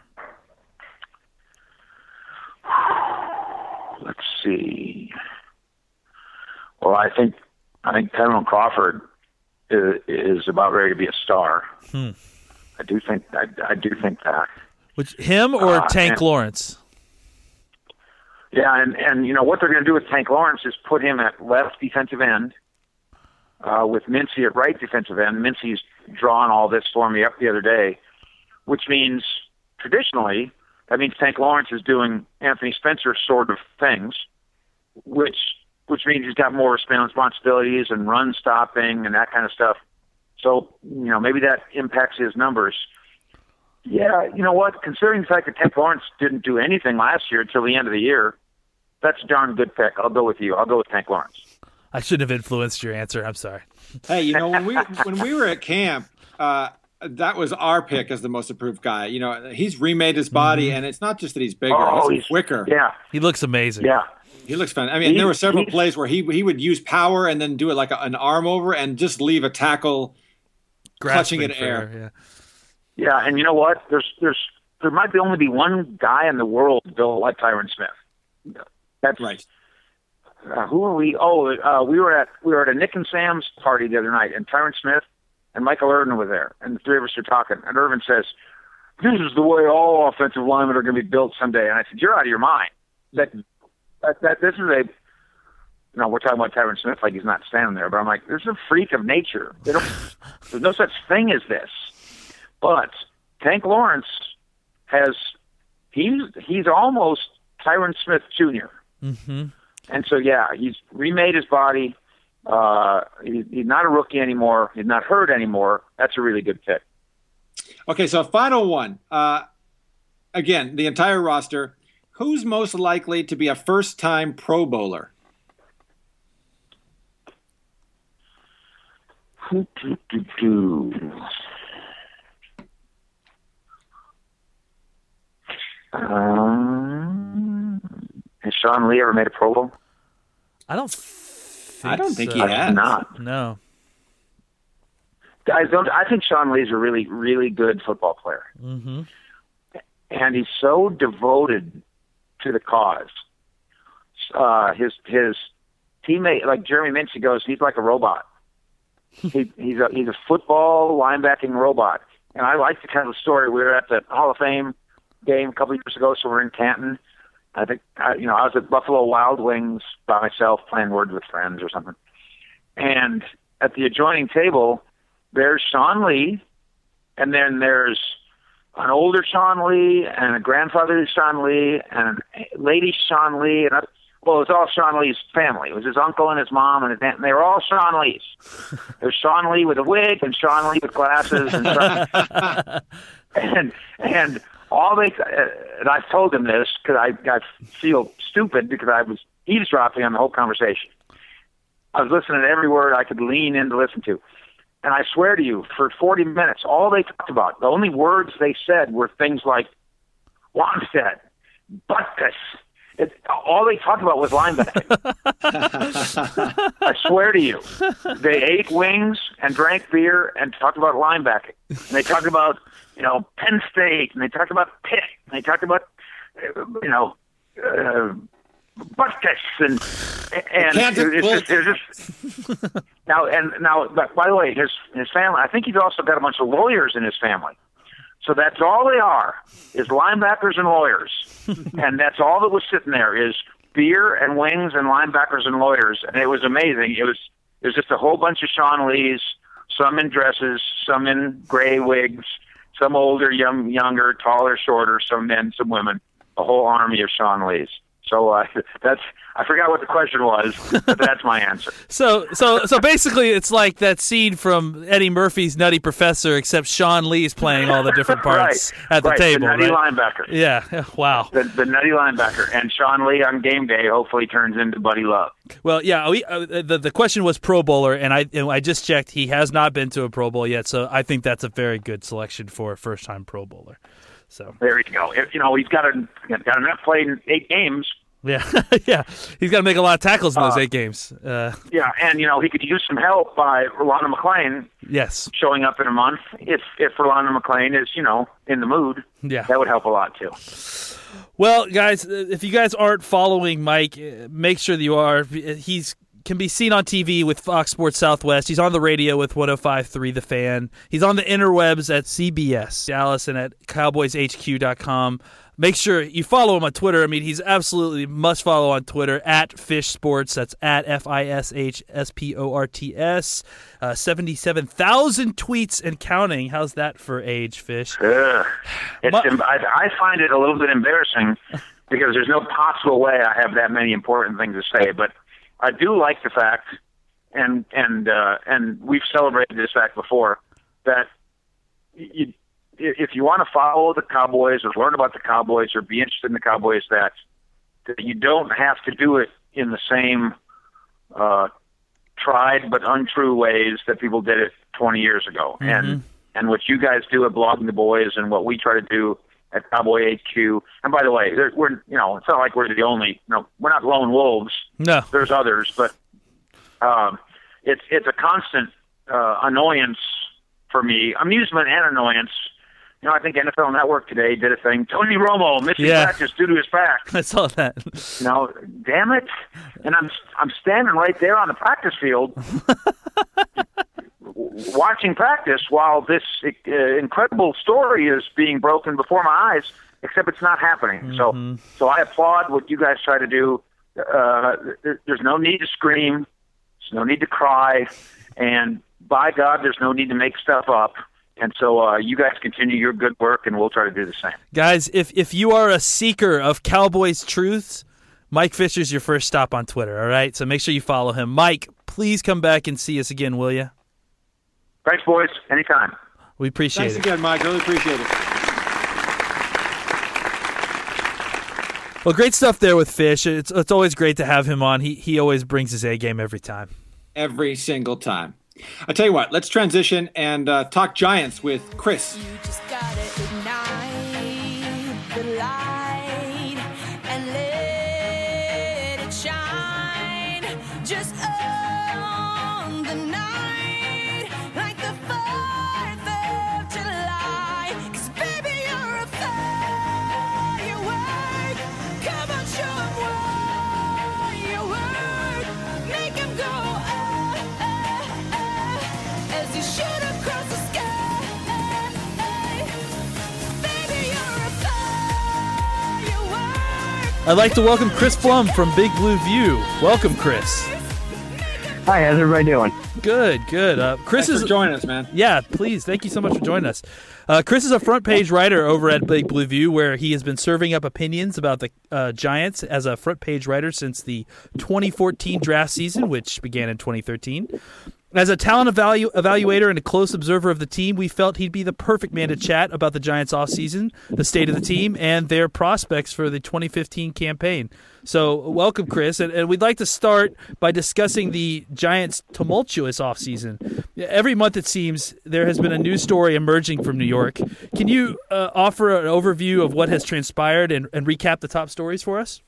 Let's see. Well, I think I think Tyrone Crawford is, is about ready to be a star. Hmm. I do think I, I do think that. Which him or Uh, Tank and- Lawrence? Yeah, and and you know what they're going to do with Tank Lawrence is put him at left defensive end, uh, with Mincy at right defensive end. Mincy's drawn all this for me up the other day, which means traditionally. That means Tank Lawrence is doing Anthony Spencer sort of things, which which means he's got more responsibilities and run stopping and that kind of stuff. So, you know, maybe that impacts his numbers. Yeah, you know what? Considering the fact that Tank Lawrence didn't do anything last year until the end of the year, that's a darn good pick. I'll go with you. I'll go with Tank Lawrence. I should have influenced your answer. I'm sorry. Hey, you know, when we when we were at camp, uh, that was our pick as the most improved guy. You know, he's remade his body, mm-hmm. and it's not just that he's bigger; oh, he's, he's quicker. Yeah, he looks amazing. Yeah, he looks fun. I mean, he, there were several plays where he he would use power and then do it like a, an arm over and just leave a tackle clutching in air. Yeah. Yeah, and you know what? There's there's there might be only be one guy in the world built like Tyron Smith. That's right. Uh, who are we? Oh, uh, we were at we were at a Nick and Sam's party the other night, and Tyron Smith and Michael Irvin were there, and the three of us are talking. And Irvin says, "This is the way all offensive linemen are going to be built someday." And I said, "You're out of your mind. That that, that this is a." You know, we're talking about Tyron Smith like he's not standing there, but I'm like, this is a freak of nature. They don't, there's no such thing as this. But Tank Lawrence has he's he's almost Tyron Smith Junior Mm-hmm. And so, yeah, he's remade his body. Uh, he, he's not a rookie anymore. He's not hurt anymore. That's a really good pick. Okay, so final one. Uh, again, the entire roster. Who's most likely to be a first-time Pro Bowler? Um, has Sean Lee ever made a Pro Bowl? I don't. Think I don't think so. he has. Not. No. Guys, don't. I think Sean Lee's a really, really good football player, Mm-hmm. and he's so devoted to the cause. Uh, his his teammate, like Jeremy Mincey, goes, he's like a robot. he, he's a he's a football linebacking robot, and I like to tell the story. We were at the Hall of Fame game a couple of years ago, so we're in Canton. I think I, you know I was at Buffalo Wild Wings by myself playing Words with Friends or something, and at the adjoining table there's Sean Lee, and then there's an older Sean Lee and a grandfather Sean Lee and a lady Sean Lee, and I, well, it was all Sean Lee's family. It was his uncle and his mom and his aunt, and they were all Sean Lees. There's Sean Lee with a wig and Sean Lee with glasses, and Sean, and and all they uh, and I told them this because I I feel stupid because I was eavesdropping on the whole conversation. I was listening to every word I could lean in to listen to, and I swear to you, for forty minutes, all they talked about, the only words they said were things like Wanstead, Butkus. It, all they talked about was linebacking. I swear to you, they ate wings and drank beer and talked about linebacking. And they talked about, you know, Penn State, and they talked about Pitt, and they talked about, you know, uh, Butkus, and and it's just, it's just now and now. But by the way, his his family. I think he's also got a bunch of lawyers in his family. So that's all they are, is linebackers and lawyers. And that's all that was sitting there is beer and wings and linebackers and lawyers. And it was amazing. It was it was just a whole bunch of Sean Lees, some in dresses, some in gray wigs, some older, young, younger, taller, shorter, some men, some women, a whole army of Sean Lees. So uh, that's I forgot what the question was, but that's my answer. So so so basically, it's like that scene from Eddie Murphy's Nutty Professor, except Sean Lee's playing all the different parts right, at the right, table. The nutty right? linebacker. Yeah. Wow. The, the nutty linebacker, and Sean Lee on game day hopefully turns into Buddy Love. Well, yeah. We, uh, the the question was Pro Bowler, and I and I just checked. He has not been to a Pro Bowl yet, so I think that's a very good selection for a first time Pro Bowler. So there you go. If, you know, he's got a got enough played in eight games. Yeah, yeah. He's got to make a lot of tackles in those uh, eight games. Uh, yeah, and, you know, he could use some help by Rolando McClain yes. showing up in a month. If if Rolando McClain is, you know, in the mood, yeah. that would help a lot, too. Well, guys, if you guys aren't following Mike, make sure that you are. He's can be seen on T V with Fox Sports Southwest. He's on the radio with one oh five point three The Fan. He's on the interwebs at C B S Dallas and at Cowboys H Q dot com. Make sure you follow him on Twitter. I mean, he's absolutely must follow on Twitter, at Fish Sports. That's at F I S H S P O R T S. Uh, seventy-seven thousand tweets and counting. How's that for age, Fish? Ugh. It's, My- I, I find it a little bit embarrassing because there's no possible way I have that many important things to say. But I do like the fact, and and uh, and we've celebrated this fact before, that you, if you want to follow the Cowboys or learn about the Cowboys or be interested in the Cowboys, that, that you don't have to do it in the same uh, tried but untrue ways that people did it twenty years ago. Mm-hmm. And and what you guys do at Blogging the Boys and what we try to do at Cowboy H Q. And by the way, there, we're you know it's not like we're the only you know we're not lone wolves. No, there's others, but um, it's it's a constant uh, annoyance for me, amusement and annoyance. You know, I think N F L Network today did a thing. Tony Romo missing yeah. practice due to his back. I saw that. You know, damn it! And I'm I'm standing right there on the practice field, watching practice while this uh, incredible story is being broken before my eyes. Except it's not happening. Mm-hmm. So, so I applaud what you guys try to do. Uh, there, there's no need to scream. There's no need to cry, and by God, there's no need to make stuff up. And so uh, you guys continue your good work, and we'll try to do the same. Guys, if if you are a seeker of Cowboys truths, Mike Fisher's your first stop on Twitter, all right? So make sure you follow him. Mike, please come back and see us again, will you? Thanks, boys. Anytime. We appreciate Thanks it. Thanks again, Mike. Really appreciate it. Well, great stuff there with Fish. It's it's always great to have him on. He he always brings his A game every time. Every single time. I tell you what, let's transition and uh, talk Giants with Chris. You just gotta ignite the light and let it shine. Just on the night like the fourth of July. 'Cause baby, you're a firework. Come on, show 'em what you work. Make 'em go as you shoot across the sky. Baby, you're a firework. I'd like to welcome Chris Plum from Big Blue View. Welcome, Chris. Hi, how's everybody doing? Good, good. Uh, Chris Thanks is for joining us, man. Yeah, please. Thank you so much for joining us. Uh, Chris is a front page writer over at Big Blue View, where he has been serving up opinions about the uh, Giants as a front page writer since the twenty fourteen draft season, which began in twenty thirteen. As a talent evalu- evaluator and a close observer of the team, we felt he'd be the perfect man to chat about the Giants offseason, the state of the team, and their prospects for the twenty fifteen campaign. So welcome, Chris. And, and we'd like to start by discussing the Giants' tumultuous offseason. Every month, it seems, there has been a news story emerging from New York. Can you uh, offer an overview of what has transpired and, and recap the top stories for us?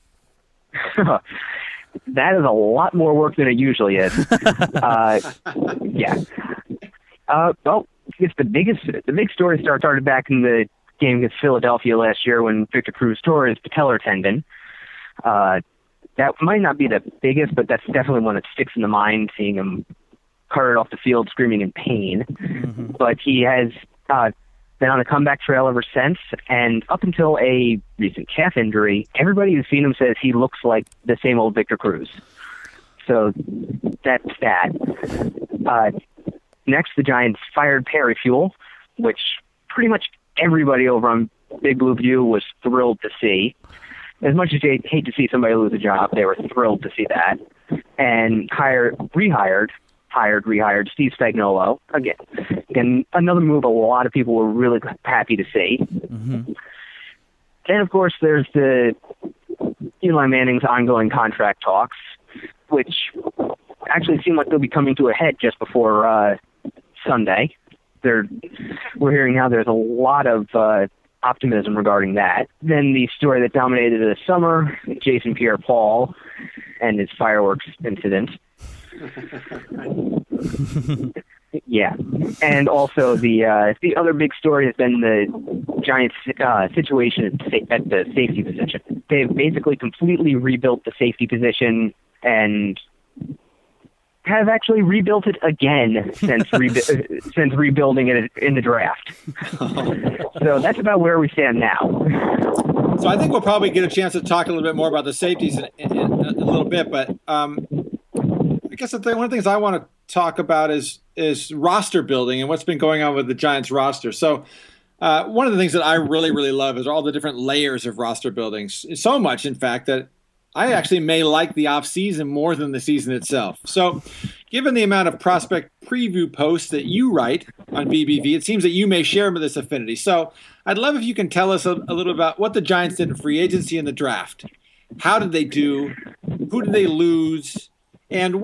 That is a lot more work than it usually is. uh, yeah. Uh, well, it's the biggest. The big story started back in the game against Philadelphia last year when Victor Cruz tore his patellar tendon. Uh, that might not be the biggest, but that's definitely one that sticks in the mind. Seeing him carted off the field screaming in pain, mm-hmm. but he has uh, been on a comeback trail ever since, and up until a recent calf injury, everybody who's seen him says he looks like the same old Victor Cruz. So that's that. Uh, next, the Giants fired Perry Fewell, which pretty much everybody over on Big Blue View was thrilled to see. As much as they hate to see somebody lose a job, they were thrilled to see that. And hired, rehired, hired, rehired Steve Spagnuolo. Again, again, another move a lot of people were really happy to see. Mm-hmm. And, of course, there's the Eli Manning's ongoing contract talks, which actually seem like they'll be coming to a head just before uh, Sunday. They're, we're hearing now there's a lot of uh, optimism regarding that. Then the story that dominated the summer, Jason Pierre-Paul and his fireworks incident. Yeah, and also the uh, the other big story has been the Giants' uh, situation at, sa- at the safety position. They've basically completely rebuilt the safety position and have actually rebuilt it again since rebu- since rebuilding it in the draft. So that's about where we stand now. So I think we'll probably get a chance to talk a little bit more about the safeties in, in, in a little bit, but um, I guess the thing, one of the things I want to talk about is is roster building and what's been going on with the Giants roster. So uh, one of the things that I really, really love is all the different layers of roster buildings. So much, in fact, that I actually may like the offseason more than the season itself. So given the amount of prospect preview posts that you write on B B V, it seems that you may share this affinity. So I'd love if you can tell us a, a little about what the Giants did in free agency and the draft. How did they do? Who did they lose? And what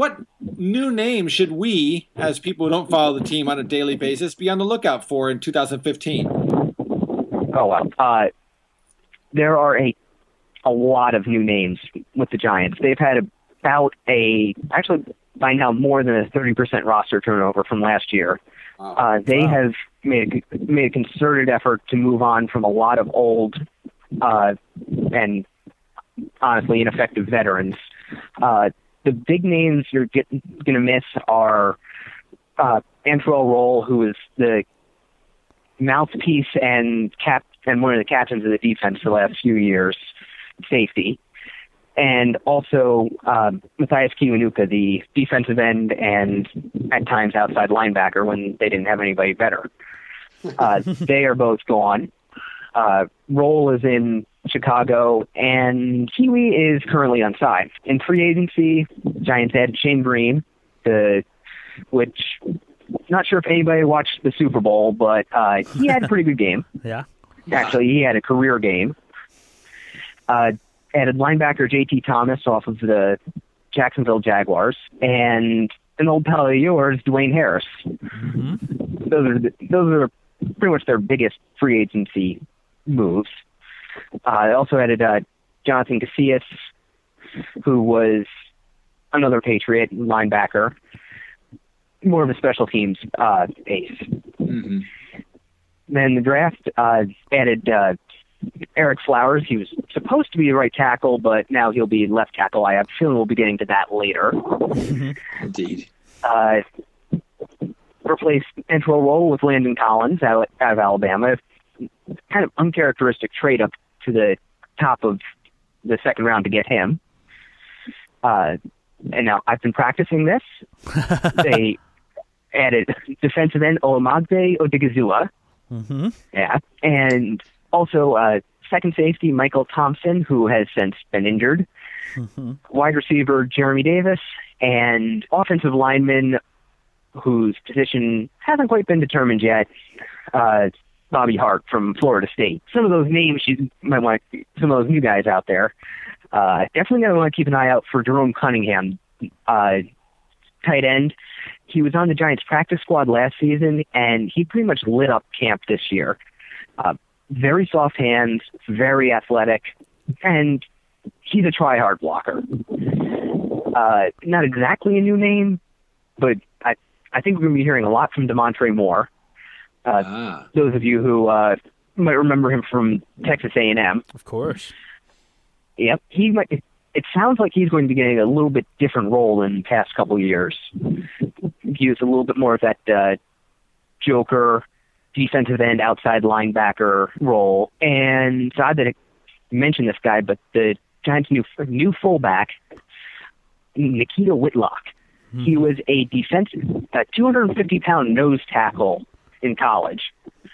new names should we, as people who don't follow the team on a daily basis, be on the lookout for in two thousand fifteen? Oh, wow. Uh, there are a a lot of new names with the Giants. They've had about a, actually by now more than a thirty percent roster turnover from last year. Wow. Uh, they Wow. have made a, made a concerted effort to move on from a lot of old uh, and honestly ineffective veterans. Uh, the big names you're going to miss are uh, Antrell Roll, who is the mouthpiece and cap and one of the captains of the defense the last few years, safety, and also uh, Matthias Kiwanuka, the defensive end and at times outside linebacker when they didn't have anybody better. Uh, they are both gone. Uh, Roll is in Chicago, and Kiwi is currently unsigned. In free agency, Giants added Shane Green, the, which not sure if anybody watched the Super Bowl, but uh, he had a pretty good game. Yeah. Actually, he had a career game. Uh, added linebacker J T Thomas off of the Jacksonville Jaguars, and an old pal of yours, Dwayne Harris. Mm-hmm. Those are the, those are pretty much their biggest free agency moves. Uh, they also added uh, Jonathan Casillas, who was another Patriot linebacker, more of a special teams uh, ace. Mm-hmm. Then the draft uh, added uh, Eric Flowers. He was supposed to be the right tackle, but now he'll be left tackle. I have a feeling we'll be getting to that later. Indeed. Uh, replaced Antrell Roll with Landon Collins out, out of Alabama. Kind of uncharacteristic trade up to the top of the second round to get him. Uh, and now I've been practicing this. They added defensive end Olamide Odigizua. Mm-hmm. Yeah. And also uh, second safety Michael Thompson, who has since been injured. Mm-hmm. Wide receiver Jeremy Davis, and offensive lineman whose position hasn't quite been determined yet, uh, Bobby Hart from Florida State. Some of those names you might want, some of those new guys out there. Uh, definitely going to want to keep an eye out for Jerome Cunningham, uh, tight end. He was on the Giants practice squad last season, and he pretty much lit up camp this year. Uh, very soft hands, very athletic, and he's a try-hard blocker. Uh, not exactly a new name, but I, I think we're going to be hearing a lot from DeMontre Moore. Uh, Ah. Those of you who uh, might remember him from Texas A and M. Of course. Yep, he might. It sounds like he's going to be getting a little bit different role in the past couple of years. He was a little bit more of that uh, joker, defensive end, outside linebacker role. And it's odd that I mentioned this guy, but the Giants' new new fullback, Nikita Whitlock. Mm-hmm. He was a defensive, a two hundred fifty pound nose tackle in college,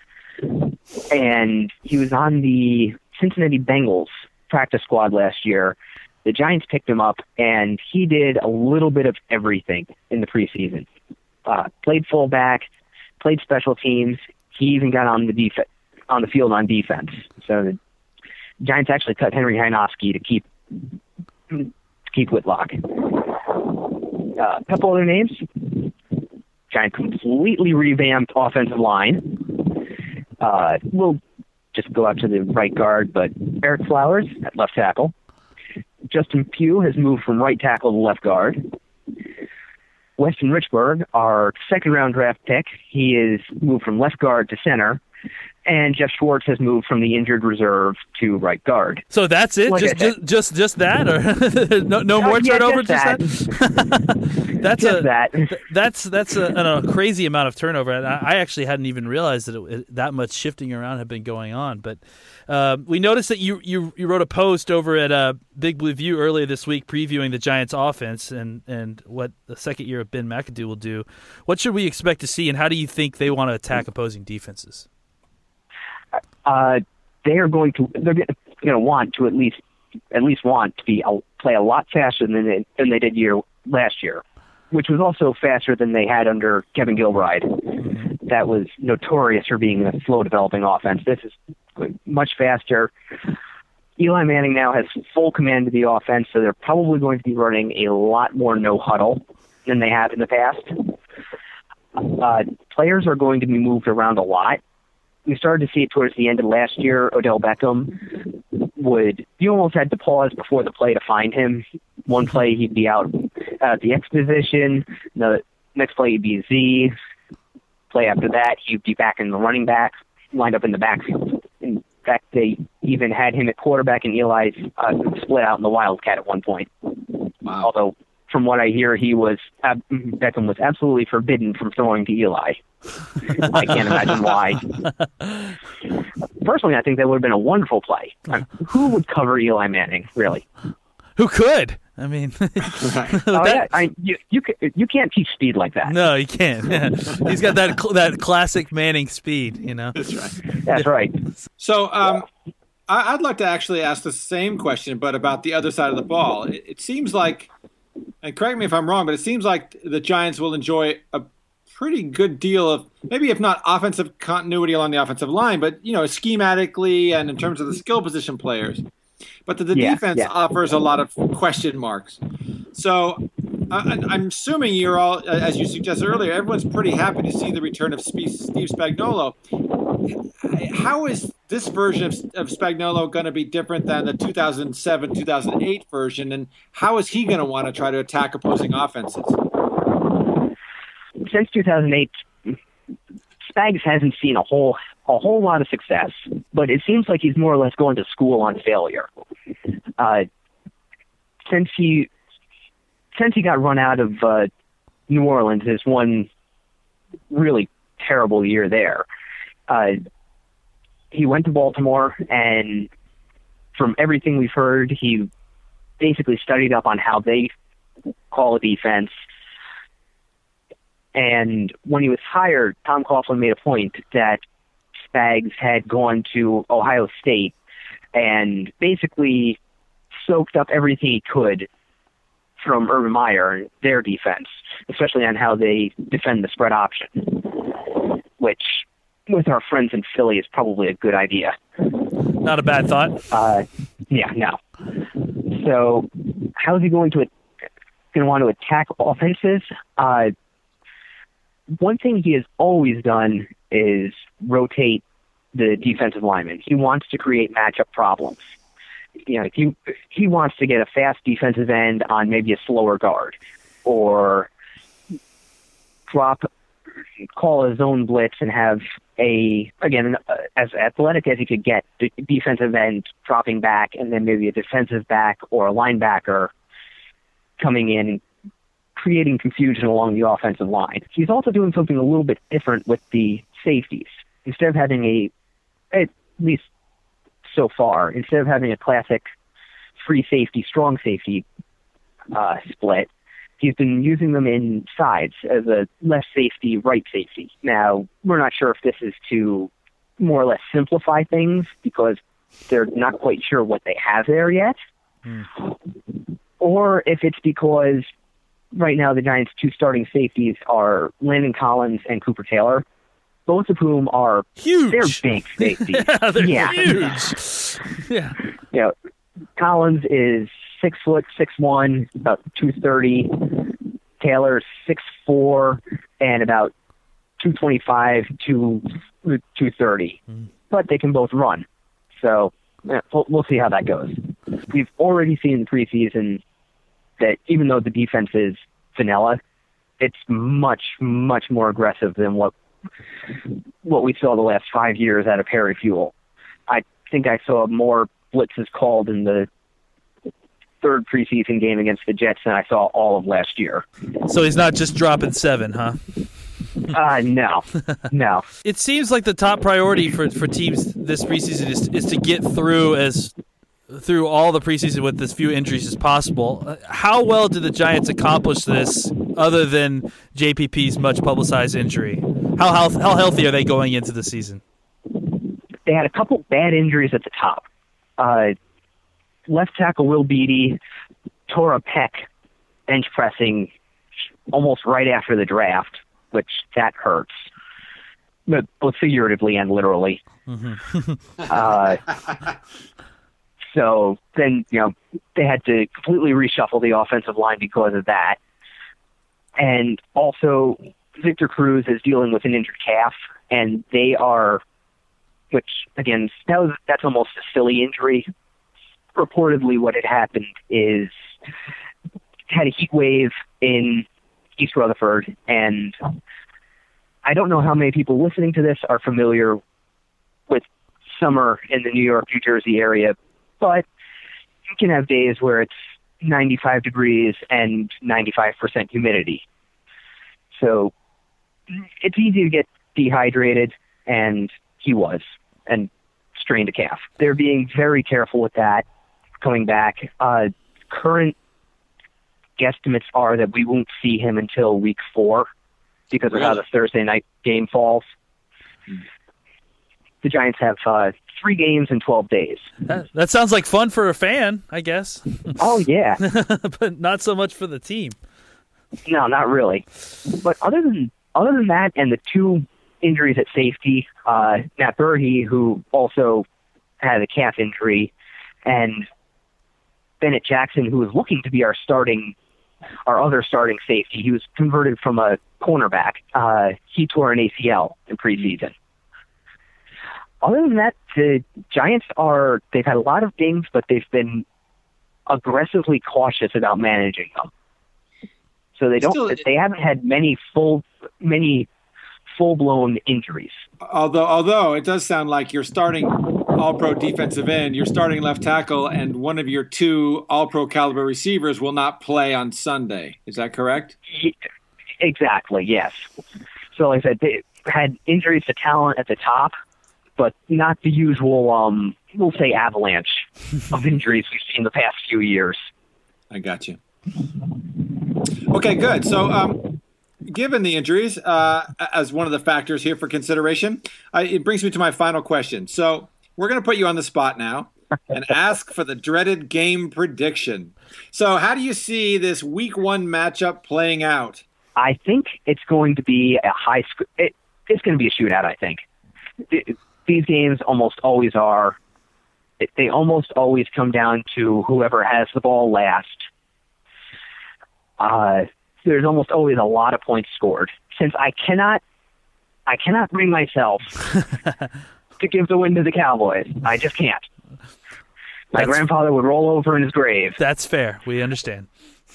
and he was on the Cincinnati Bengals practice squad last year. The Giants picked him up, and he did a little bit of everything in the preseason. Uh, played fullback, played special teams. He even got on the def- on the field on defense. So the Giants actually cut Henry Hainovsky to keep to keep Whitlock. Uh, a couple other names. Giants completely revamped offensive line. Uh, we'll just go out to the right guard, but Eric Flowers at left tackle. Justin Pugh has moved from right tackle to left guard. Weston Richburg, our second-round draft pick, he is moved from left guard to center. And Jeff Schwartz has moved from the injured reserve to right guard. So that's it? Like just, just just just that, or no no more Uh, yeah, turnover? just that. Just that. that's Just a that. th- that's that's a, a crazy amount of turnover, and I, I actually hadn't even realized that it, it, that much shifting around had been going on. But uh, we noticed that you, you you wrote a post over at uh, Big Blue View earlier this week previewing the Giants' offense and and what the second year of Ben McAdoo will do. What should we expect to see, and how do you think they want to attack opposing defenses? Uh, they are going to they're going to want to at least at least want to be a, play a lot faster than they, than they did year last year, which was also faster than they had under Kevin Gilbride. That was notorious for being a slow developing offense. This is much faster. Eli Manning now has full command of the offense, so they're probably going to be running a lot more no huddle. than they have in the past. Uh, players are going to be moved around a lot. We started to see it towards the end of last year. Odell Beckham would, you almost had to pause before the play to find him. One play he'd be out at the X position. The next play he'd be Z. Play after that, he'd be back in the running back, lined up in the backfield. In fact, they even had him at quarterback and Eli uh, split out in the Wildcat at one point. Wow. Although, from what I hear, he was ab- Beckham was absolutely forbidden from throwing to Eli. I can't imagine why. Personally, I think that would have been a wonderful play. I mean, who would cover Eli Manning, really? Who could? I mean, oh, that, yeah, I, you, you, you can't teach speed like that. no, you can't. Yeah. He's got that cl- that classic Manning speed, you know. That's right. That's right. So um, I, I'd like to actually ask the same question, but about the other side of the ball. It, it seems like, and correct me if I'm wrong, but it seems like the Giants will enjoy a pretty good deal of, maybe if not offensive continuity along the offensive line, but, you know, schematically and in terms of the skill position players. But the, the yeah, defense yeah. offers a lot of question marks. So I, I'm assuming you're all, as you suggested earlier, everyone's pretty happy to see the return of Steve Spagnuolo. How is this version of, of Spagnuolo going to be different than the two thousand seven, two thousand eight version, and how is he going to want to try to attack opposing offenses? Since two thousand eight, Spags hasn't seen a whole a whole lot of success, but it seems like he's more or less going to school on failure. Uh, since he since he got run out of uh, New Orleans, his one really terrible year there, uh, he went to Baltimore, and from everything we've heard, he basically studied up on how they call a defense. And when he was hired, Tom Coughlin made a point that Spags had gone to Ohio State and basically soaked up everything he could from Urban Meyer and their defense, especially on how they defend the spread option, which, with our friends in Philly, is probably a good idea. Not a bad thought. Uh, yeah, no. So, how is he going to going to want to attack offenses? Uh, One thing he has always done is rotate the defensive linemen. He wants to create matchup problems. You know, he he wants to get a fast defensive end on maybe a slower guard, or drop, call his own blitz and have a again uh, as athletic as he could get, the defensive end dropping back, and then maybe a defensive back or a linebacker coming in, creating confusion along the offensive line. He's also doing something a little bit different with the safeties. Instead of having a, at least so far, instead of having a classic free safety, strong safety uh, split, he's been using them in sides as a left safety, right safety. Now, we're not sure if this is to more or less simplify things because they're not quite sure what they have there yet, mm. or if it's because right now the Giants' two starting safeties are Landon Collins and Cooper Taylor, both of whom are huge. They're big safeties. yeah, they're yeah. huge. yeah. You know, Collins is six foot six one, about two thirty. Taylor's six four and about two twenty five to two thirty. Mm. But they can both run, so yeah, we'll, we'll see how that goes. We've already seen in preseason that even though the defense is vanilla, it's much, much more aggressive than what what we saw the last five years out of Perry Fuel. I think I saw more blitzes called in the third preseason game against the Jets than I saw all of last year. So he's not just dropping seven, huh? uh, no, no. It seems like the top priority for, for teams this preseason is is to get through as through all the preseason with as few injuries as possible. How well did the Giants accomplish this other than J P P's much publicized injury? How how, how healthy are they going into the season? They had a couple bad injuries at the top. Uh, left tackle Will Beatty tore a pec bench pressing almost right after the draft, which that hurts, but both figuratively and literally. Mm-hmm. uh, so then, you know, they had to completely reshuffle the offensive line because of that. And also, Victor Cruz is dealing with an injured calf, and they are, which, again, that was, that's almost a silly injury. Reportedly, what had happened is had a heat wave in East Rutherford, and I don't know how many people listening to this are familiar with summer in the New York, New Jersey area, but you can have days where it's ninety-five degrees and ninety-five percent humidity. So it's easy to get dehydrated, and he was, and strained a calf. They're being very careful with that coming back. Uh, current guesstimates are that we won't see him until week four because of Really? how the Thursday night game falls. The Giants have uh, three games in twelve days. That, that sounds like fun for a fan, I guess, Oh, yeah. but not so much for the team. No, not really. But other than other than that and the two injuries at safety, uh, Matt Berhe, who also had a calf injury, and Bennett Jackson, who was looking to be our starting, our other starting safety. He was converted from a cornerback. Uh, he tore an A C L in preseason. Other than that, the Giants are, they've had a lot of dings, but they've been aggressively cautious about managing them. So they don't, Still- they haven't had many full, many full-blown injuries. Although, although it does sound like you're starting All-Pro defensive end, you're starting left tackle, and one of your two All-Pro caliber receivers will not play on Sunday. Is that correct? Ye- Exactly, yes. So like I said, they had injuries to talent at the top, but not the usual, um, we'll say, avalanche of injuries we've seen the past few years. I got you. Okay, good. So, um, given the injuries uh, as one of the factors here for consideration, uh, it brings me to my final question. So, we're going to put you on the spot now and ask for the dreaded game prediction. So, how do you see this week one matchup playing out? I think it's going to be a high sc- it, It's going to be a shootout, I think. It, these games almost always are. It, they almost always come down to whoever has the ball last. Uh, there's almost always a lot of points scored. Since I cannot, I cannot bring myself to give the win to the Cowboys. I just can't. My That's- grandfather would roll over in his grave. That's fair. We understand.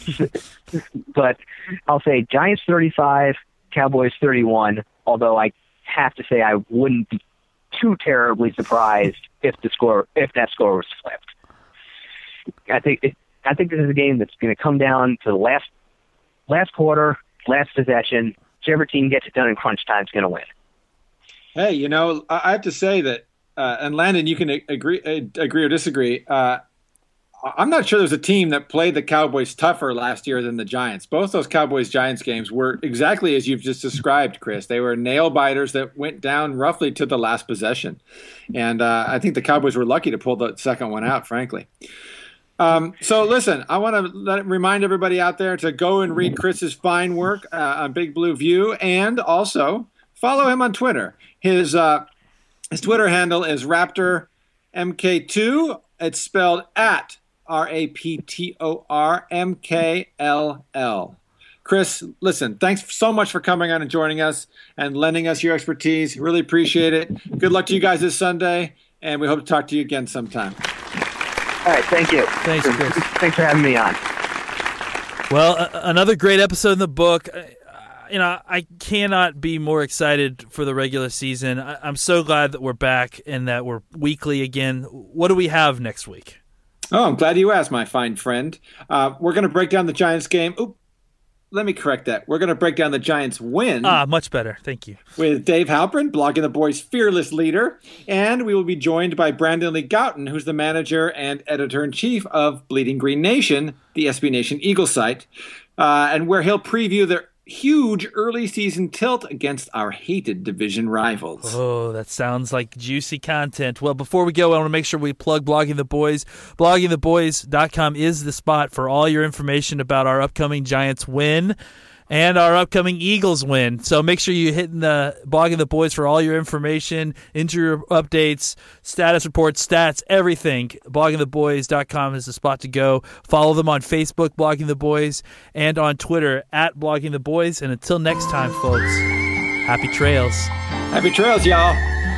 But I'll say Giants thirty-five, Cowboys thirty-one, although I have to say I wouldn't be too terribly surprised if the score if that score was flipped. I think it, I think this is a game that's going to come down to the last last quarter, last possession. Whichever team gets it done in crunch time is going to win. Hey, you know, I I have to say that, uh, and Landon, you can a- agree, uh, agree or disagree. Uh, I'm not sure there's a team that played the Cowboys tougher last year than the Giants. Both those Cowboys-Giants games were exactly as you've just described, Chris. They were nail-biters that went down roughly to the last possession. And uh, I think the Cowboys were lucky to pull the second one out, frankly. Um, so, listen, I want to let, remind everybody out there to go and read Chris's fine work uh, on Big Blue View, and also follow him on Twitter. His uh, his Twitter handle is Raptor M K two. It's spelled at R A P T O R M K L L. Chris, listen, thanks so much for coming on and joining us and lending us your expertise. Really appreciate it. Good luck to you guys this Sunday, and we hope to talk to you again sometime. All right, thank you. Thanks, Chris. Thanks for having me on. Well, a- another great episode in the book. Uh, You know, I cannot be more excited for the regular season. I- I'm so glad that we're back and that we're weekly again. What do we have next week? Oh, I'm glad you asked, my fine friend. Uh, we're going to break down the Giants game. Oop, let me correct that. We're going to break down the Giants win Ah, much better. Thank you. with Dave Halpern, Blogging the Boys' fearless leader. And we will be joined by Brandon Lee Gouton, who's the manager and editor-in-chief of Bleeding Green Nation, the S B Nation Eagle site, uh, and where he'll preview their huge early season tilt against our hated division rivals. Oh, that sounds like juicy content. Well, before we go, I want to make sure we plug Blogging the Boys. blogging the boys dot com is the spot for all your information about our upcoming Giants win. and our upcoming Eagles win. So make sure you hit the Blogging the Boys for all your information, injury updates, status reports, stats, everything. blogging the boys dot com is the spot to go. Follow them on Facebook, Blogging the Boys, and on Twitter, at Blogging the Boys. And until next time, folks, happy trails. Happy trails, y'all.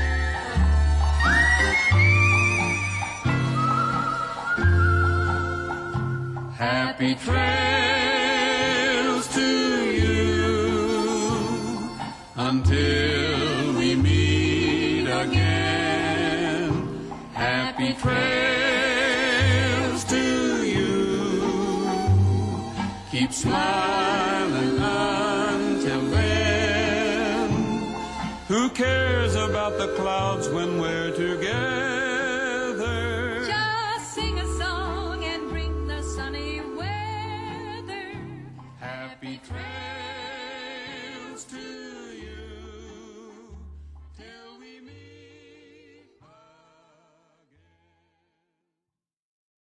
Happy trails to you until we meet again. Happy trails to you. Keep smiling until then. Who cares about the clouds when we're together? Just sing a song and bring the sunny weather. Happy trails to